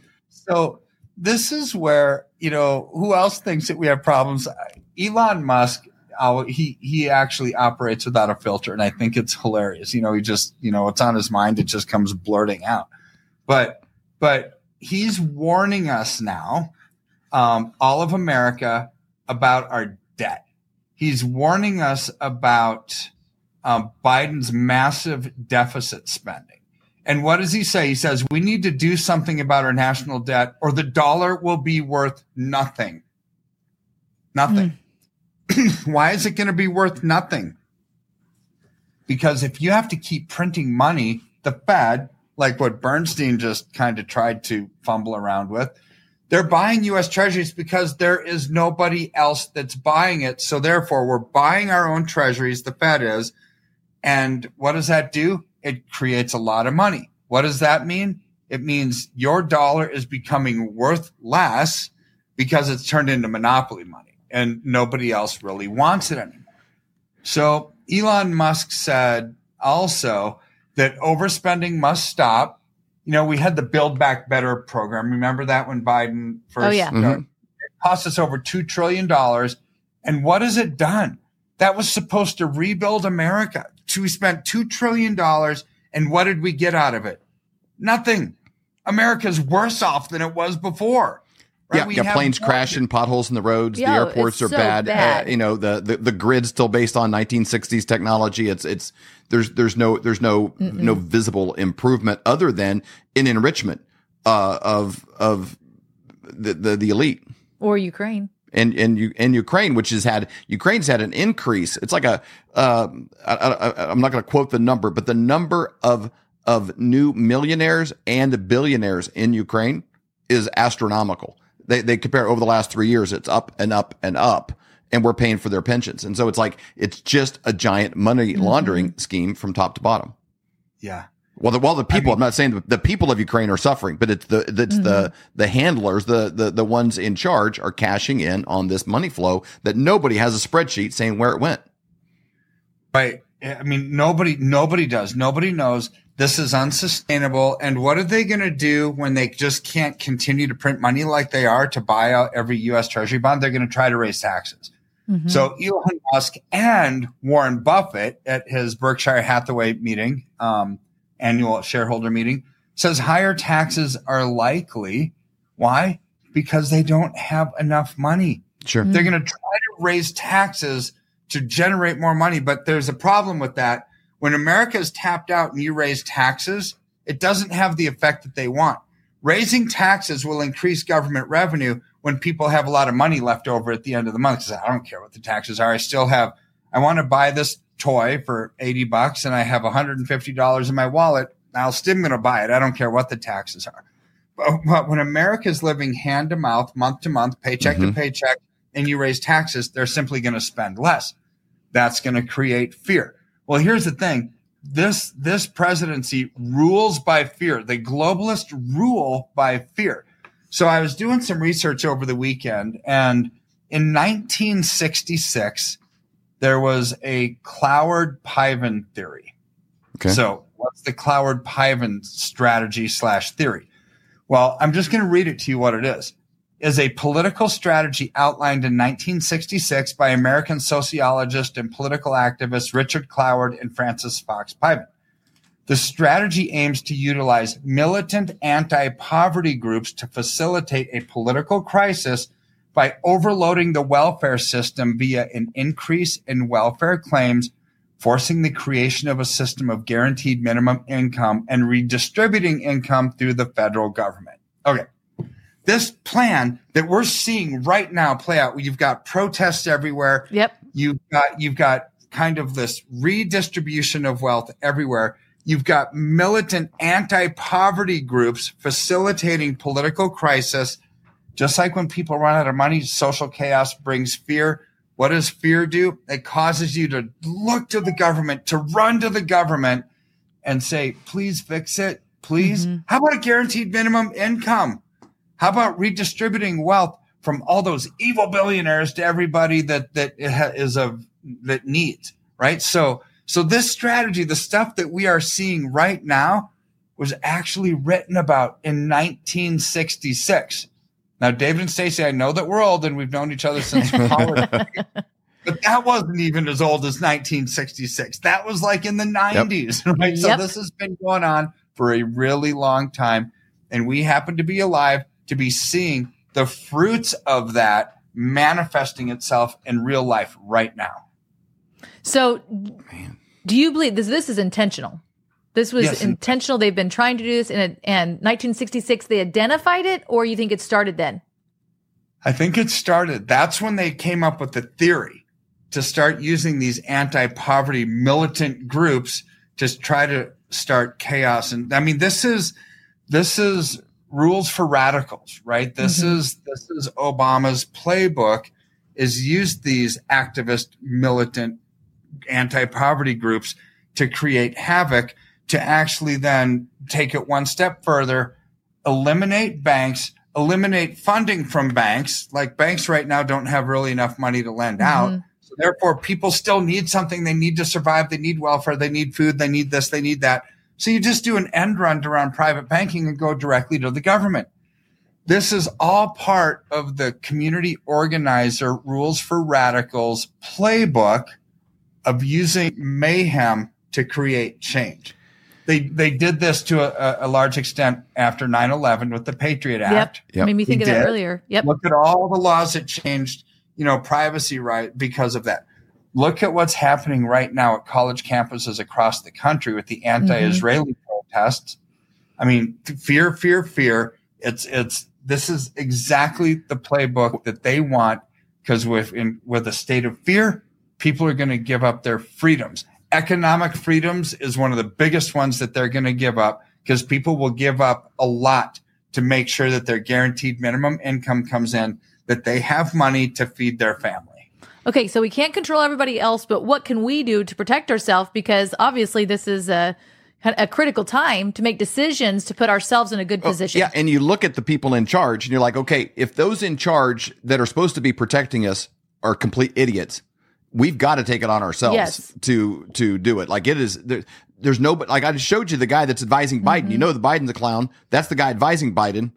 this is where, who else thinks that we have problems? Elon Musk, he actually operates without a filter, and I think it's hilarious. He just, it's on his mind. It just comes blurting out. But he's warning us now, all of America, about our debt. He's warning us about Biden's massive deficit spending. And what does he say? He says, we need to do something about our national debt or the dollar will be worth nothing. Nothing. Why is it going to be worth nothing? Because if you have to keep printing money, the Fed, like what Bernstein just kind of tried to fumble around with, they're buying U.S. treasuries because there is nobody else that's buying it. So therefore, we're buying our own treasuries, the Fed is. And what does that do? It creates a lot of money. What does that mean? It means your dollar is becoming worth less because it's turned into monopoly money and nobody else really wants it anymore. So Elon Musk said also that overspending must stop. We had the Build Back Better program. Remember that when Biden first started? It cost us over $2 trillion. And what has it done? That was supposed to rebuild America. We spent $2 trillion, and what did we get out of it? Nothing. America's worse off than it was before. Right? Yeah, planes crashing, potholes in the roads, the airports are so bad. The grid's still based on 1960s technology. There's no visible improvement other than an enrichment of the elite or Ukraine. And Ukraine, Ukraine's had an increase. It's like I'm not going to quote the number, but the number of new millionaires and billionaires in Ukraine is astronomical. They compare over the last 3 years, it's up and up and up, and we're paying for their pensions. And so it's like, it's just a giant money laundering scheme from top to bottom. Yeah. Well, the people, I'm not saying the people of Ukraine are suffering, but it's the handlers, the ones in charge are cashing in on this money flow that nobody has a spreadsheet saying where it went. Right. I mean, nobody does. Nobody knows. This is unsustainable. And what are they going to do when they just can't continue to print money like they are to buy out every U.S. Treasury bond? They're going to try to raise taxes. So Elon Musk and Warren Buffett at his Berkshire Hathaway meeting, annual shareholder meeting, says higher taxes are likely. Why? Because they don't have enough money. Sure. They're going to try to raise taxes to generate more money. But there's a problem with that. When America is tapped out and you raise taxes, it doesn't have the effect that they want. Raising taxes will increase government revenue when people have a lot of money left over at the end of the month. Because I don't care what the taxes are. I want to buy this toy for $80 and I have $150 in my wallet. I'm still going to buy it. I don't care what the taxes are. But when America is living hand to mouth, month to month, paycheck to paycheck, and you raise taxes, they're simply going to spend less. That's going to create fear. Well, here's the thing. This presidency rules by fear. The globalists rule by fear. So I was doing some research over the weekend, and in 1966, there was a Cloward-Piven theory. Okay. So what's the Cloward-Piven strategy / theory? Well, I'm just going to read it to you what it is. Is a political strategy outlined in 1966 by American sociologist and political activists Richard Cloward and Francis Fox Piven. The strategy aims to utilize militant anti-poverty groups to facilitate a political crisis by overloading the welfare system via an increase in welfare claims, forcing the creation of a system of guaranteed minimum income and redistributing income through the federal government. Okay. This plan that we're seeing right now play out, you've got protests everywhere. Yep. You've got kind of this redistribution of wealth everywhere. You've got militant anti-poverty groups facilitating political crisis. Just like when people run out of money, social chaos brings fear. What does fear do? It causes you to look to the government, to run to the government and say, please fix it. Please. How about a guaranteed minimum income? How about redistributing wealth from all those evil billionaires to everybody that needs, right? So this strategy, the stuff that we are seeing right now, was actually written about in 1966. Now, David and Stacey, I know that we're old and we've known each other since college, but that wasn't even as old as 1966. That was like in the 90s, right? So this has been going on for a really long time, and we happen to be alive to be seeing the fruits of that manifesting itself in real life right now. So do you believe this is intentional? This was intentional. They've been trying to do this, and 1966, they identified it, or you think it started then? I think it started. That's when they came up with the theory to start using these anti-poverty militant groups to try to start chaos. And I mean, this is rules for radicals, right? This is Obama's playbook, is use these activist, militant, anti-poverty groups to create havoc, to actually then take it one step further, eliminate banks, eliminate funding from banks. Like banks right now don't have really enough money to lend out. So therefore, people still need something. They need to survive. They need welfare. They need food. They need this. They need that. So you just do an end run around private banking and go directly to the government. This is all part of the community organizer rules for radicals playbook of using mayhem to create change. They did this to a large extent after 9/11 with the Patriot Act. Made me think of that earlier. Look at all the laws that changed, privacy right because of that. Look at what's happening right now at college campuses across the country with the anti-Israeli protests. I mean, fear. This is exactly the playbook that they want, because with a state of fear, people are going to give up their freedoms. Economic freedoms is one of the biggest ones that they're going to give up, because people will give up a lot to make sure that their guaranteed minimum income comes in, that they have money to feed their family. Okay, so we can't control everybody else, but what can we do to protect ourselves? Because obviously this is a critical time to make decisions to put ourselves in a good position. Yeah, and you look at the people in charge and you're like, okay, if those in charge that are supposed to be protecting us are complete idiots, we've got to take it on ourselves to do it. Like it is, there's no, like I just showed you the guy that's advising Biden. You know, the Biden's a clown. That's the guy advising Biden.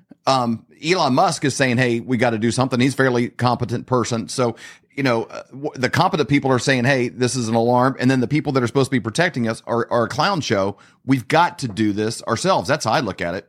Elon Musk is saying, hey, we got to do something. He's a fairly competent person. So, you know, the competent people are saying, hey, this is an alarm. And then the people that are supposed to be protecting us are a clown show. We've got to do this ourselves. That's how I look at it.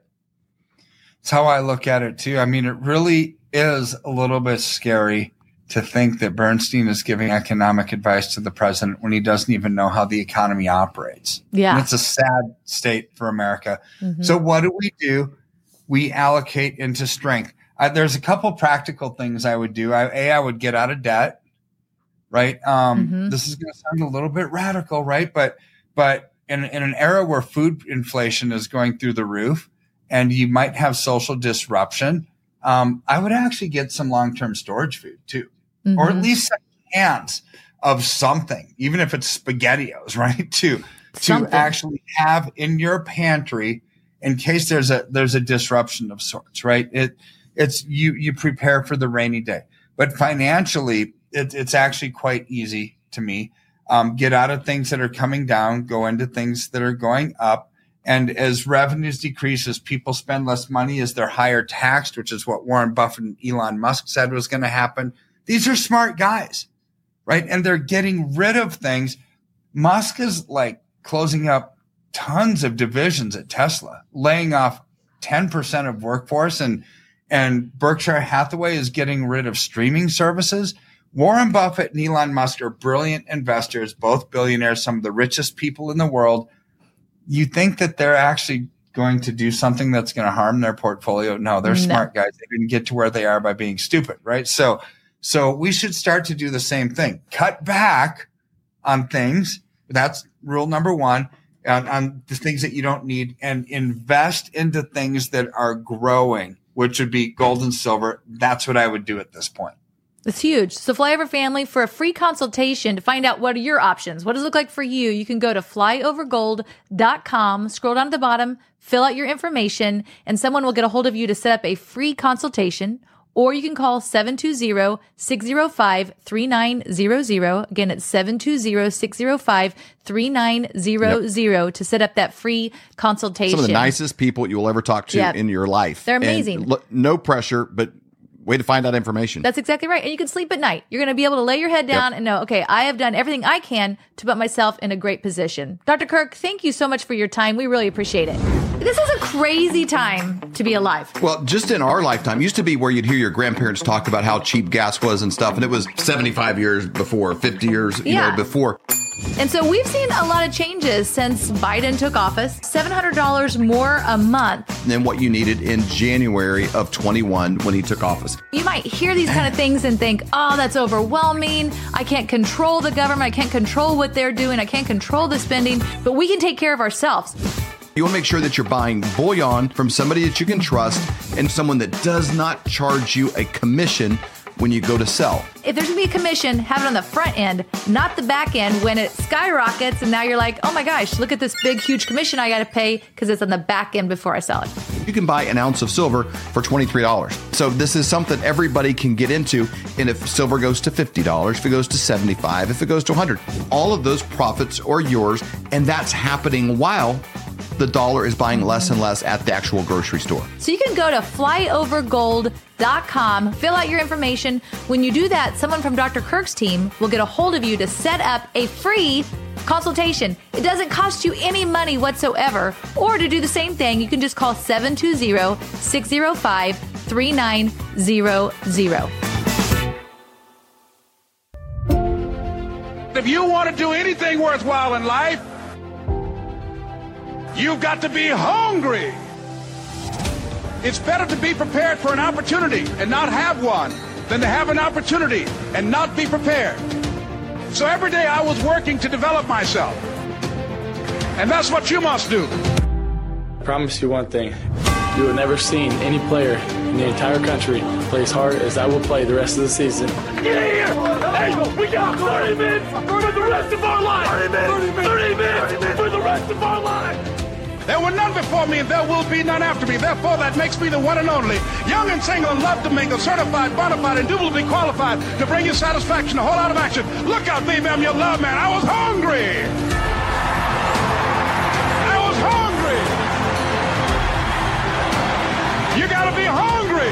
It's how I look at it too. I mean, it really is a little bit scary to think that Bernstein is giving economic advice to the president when he doesn't even know how the economy operates. Yeah. And it's a sad state for America. So what do? We allocate into strength. There's a couple practical things I would do. I would get out of debt, right? This is going to sound a little bit radical, right? But in an era where food inflation is going through the roof and you might have social disruption, I would actually get some long-term storage food too, or at least some cans of something, even if it's SpaghettiOs, right? To actually have in your pantry in case there's a disruption of sorts, right? It's you prepare for the rainy day, but financially it's actually quite easy to me. Get out of things that are coming down, go into things that are going up. And as revenues decrease, as people spend less money, as they're higher taxed, which is what Warren Buffett and Elon Musk said was going to happen. These are smart guys, right? And they're getting rid of things. Musk is like closing up tons of divisions at Tesla, laying off 10% of workforce, and Berkshire Hathaway is getting rid of streaming services. Warren Buffett and Elon Musk are brilliant investors, both billionaires, some of the richest people in the world. You think that they're actually going to do something that's going to harm their portfolio? No, they're smart guys. They didn't get to where they are by being stupid, right? So we should start to do the same thing. Cut back on things. That's rule number one. On the things that you don't need, and invest into things that are growing, which would be gold and silver. That's what I would do at this point. It's huge. So Flyover Family, for a free consultation to find out what are your options, what does it look like for you, you can go to flyovergold.com, scroll down to the bottom, fill out your information, and someone will get a hold of you to set up a free consultation. Or you can call 720-605-3900. Again, it's 720-605-3900 to set up that free consultation. Some of the nicest people you will ever talk to in your life. They're amazing. And no pressure, but way to find out information. That's exactly right. And you can sleep at night. You're going to be able to lay your head down and know, okay, I have done everything I can to put myself in a great position. Dr. Kirk, thank you so much for your time. We really appreciate it. This is a crazy time to be alive. Well, just in our lifetime, used to be where you'd hear your grandparents talk about how cheap gas was and stuff. And it was 75 years before, 50 years before. And so we've seen a lot of changes since Biden took office. $700 more a month than what you needed in January of 21 when he took office. You might hear these kind of things and think, oh, that's overwhelming. I can't control the government. I can't control what they're doing. I can't control the spending, but we can take care of ourselves. You want to make sure that you're buying bullion from somebody that you can trust and someone that does not charge you a commission when you go to sell. If there's going to be a commission, have it on the front end, not the back end when it skyrockets and now you're like, oh my gosh, look at this big, huge commission I got to pay because it's on the back end before I sell it. You can buy an ounce of silver for $23. So this is something everybody can get into. And if silver goes to $50, if it goes to $75, if it goes to $100, all of those profits are yours. And that's happening while the dollar is buying less and less at the actual grocery store. So you can go to flyovergold.com, fill out your information. When you do that, someone from Dr. Kirk's team will get a hold of you to set up a free consultation. It doesn't cost you any money whatsoever. Or to do the same thing, you can just call 720-605-3900. If you want to do anything worthwhile in life, you've got to be hungry. It's better to be prepared for an opportunity and not have one than to have an opportunity and not be prepared. So every day I was working to develop myself. And that's what you must do. I promise you one thing. You have never seen any player in the entire country play as hard as I will play the rest of the season. Get here! Hey, we got 30 minutes for the rest of our lives! 30 minutes for the rest of our lives! There were none before me, and there will be none after me. Therefore, that makes me the one and only. Young and single and love to mingle, certified, bona fide, indubitably qualified to bring you satisfaction, a whole lot of action. Look out, baby, I'm your love man. I was hungry. You gotta be hungry.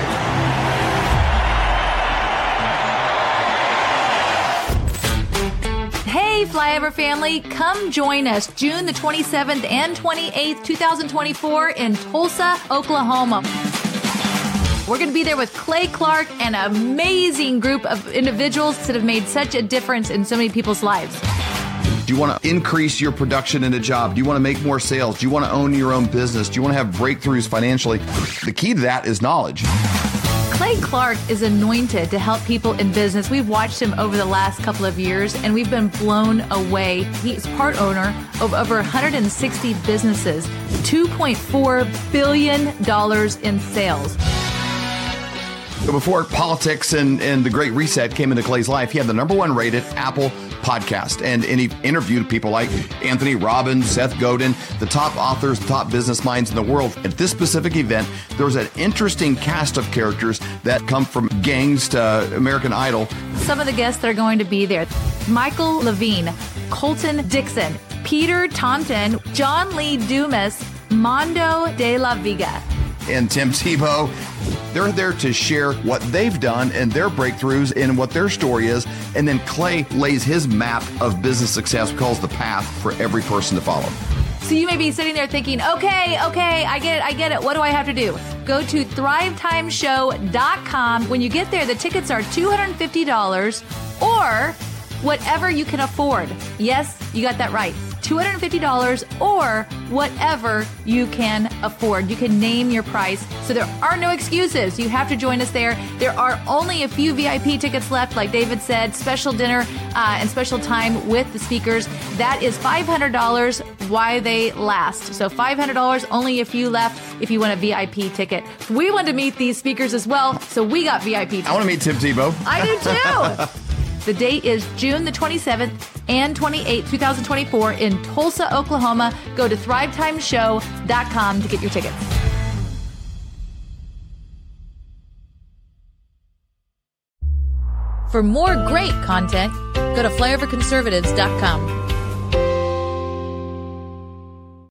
Hey, Flyover family, come join us June the 27th and 28th, 2024 in Tulsa, Oklahoma. We're going to be there with Clay Clark and an amazing group of individuals that have made such a difference in so many people's lives. Do you want to increase your production in a job? Do you want to make more sales? Do you want to own your own business? Do you want to have breakthroughs financially? The key to that is knowledge. Clay Clark is anointed to help people in business. We've watched him over the last couple of years, and we've been blown away. He's part owner of over 160 businesses, $2.4 billion in sales. So before politics and the Great Reset came into Clay's life, he had the #1 rated Apple podcast. And he interviewed people like Anthony Robbins, Seth Godin, the top authors, the top business minds in the world. At this specific event, there was an interesting cast of characters that come from gangs to American Idol. Some of the guests that are going to be there: Michael Levine, Colton Dixon, Peter Taunton, John Lee Dumas, Mondo de la Vega, and Tim Tebow. They're there to share what they've done and their breakthroughs and what their story is. And then Clay lays his map of business success, calls the path for every person to follow. So you may be sitting there thinking, okay, I get it. What do I have to do? Go to thrivetimeshow.com. When you get there, the tickets are $250 or whatever you can afford. Yes, you got that right. $250 or whatever you can afford. You can name your price. So there are no excuses. You have to join us there. There are only a few VIP tickets left, like David said, special dinner and special time with the speakers. That is $500 while they last. So $500, only a few left if you want a VIP ticket. We want to meet these speakers as well, so we got VIP tickets. I want to meet Tim Tebow. I do too. The date is June the 27th and 28th, 2024 in Tulsa, Oklahoma. Go to thrivetimeshow.com to get your tickets. For more great content, go to flyoverconservatives.com.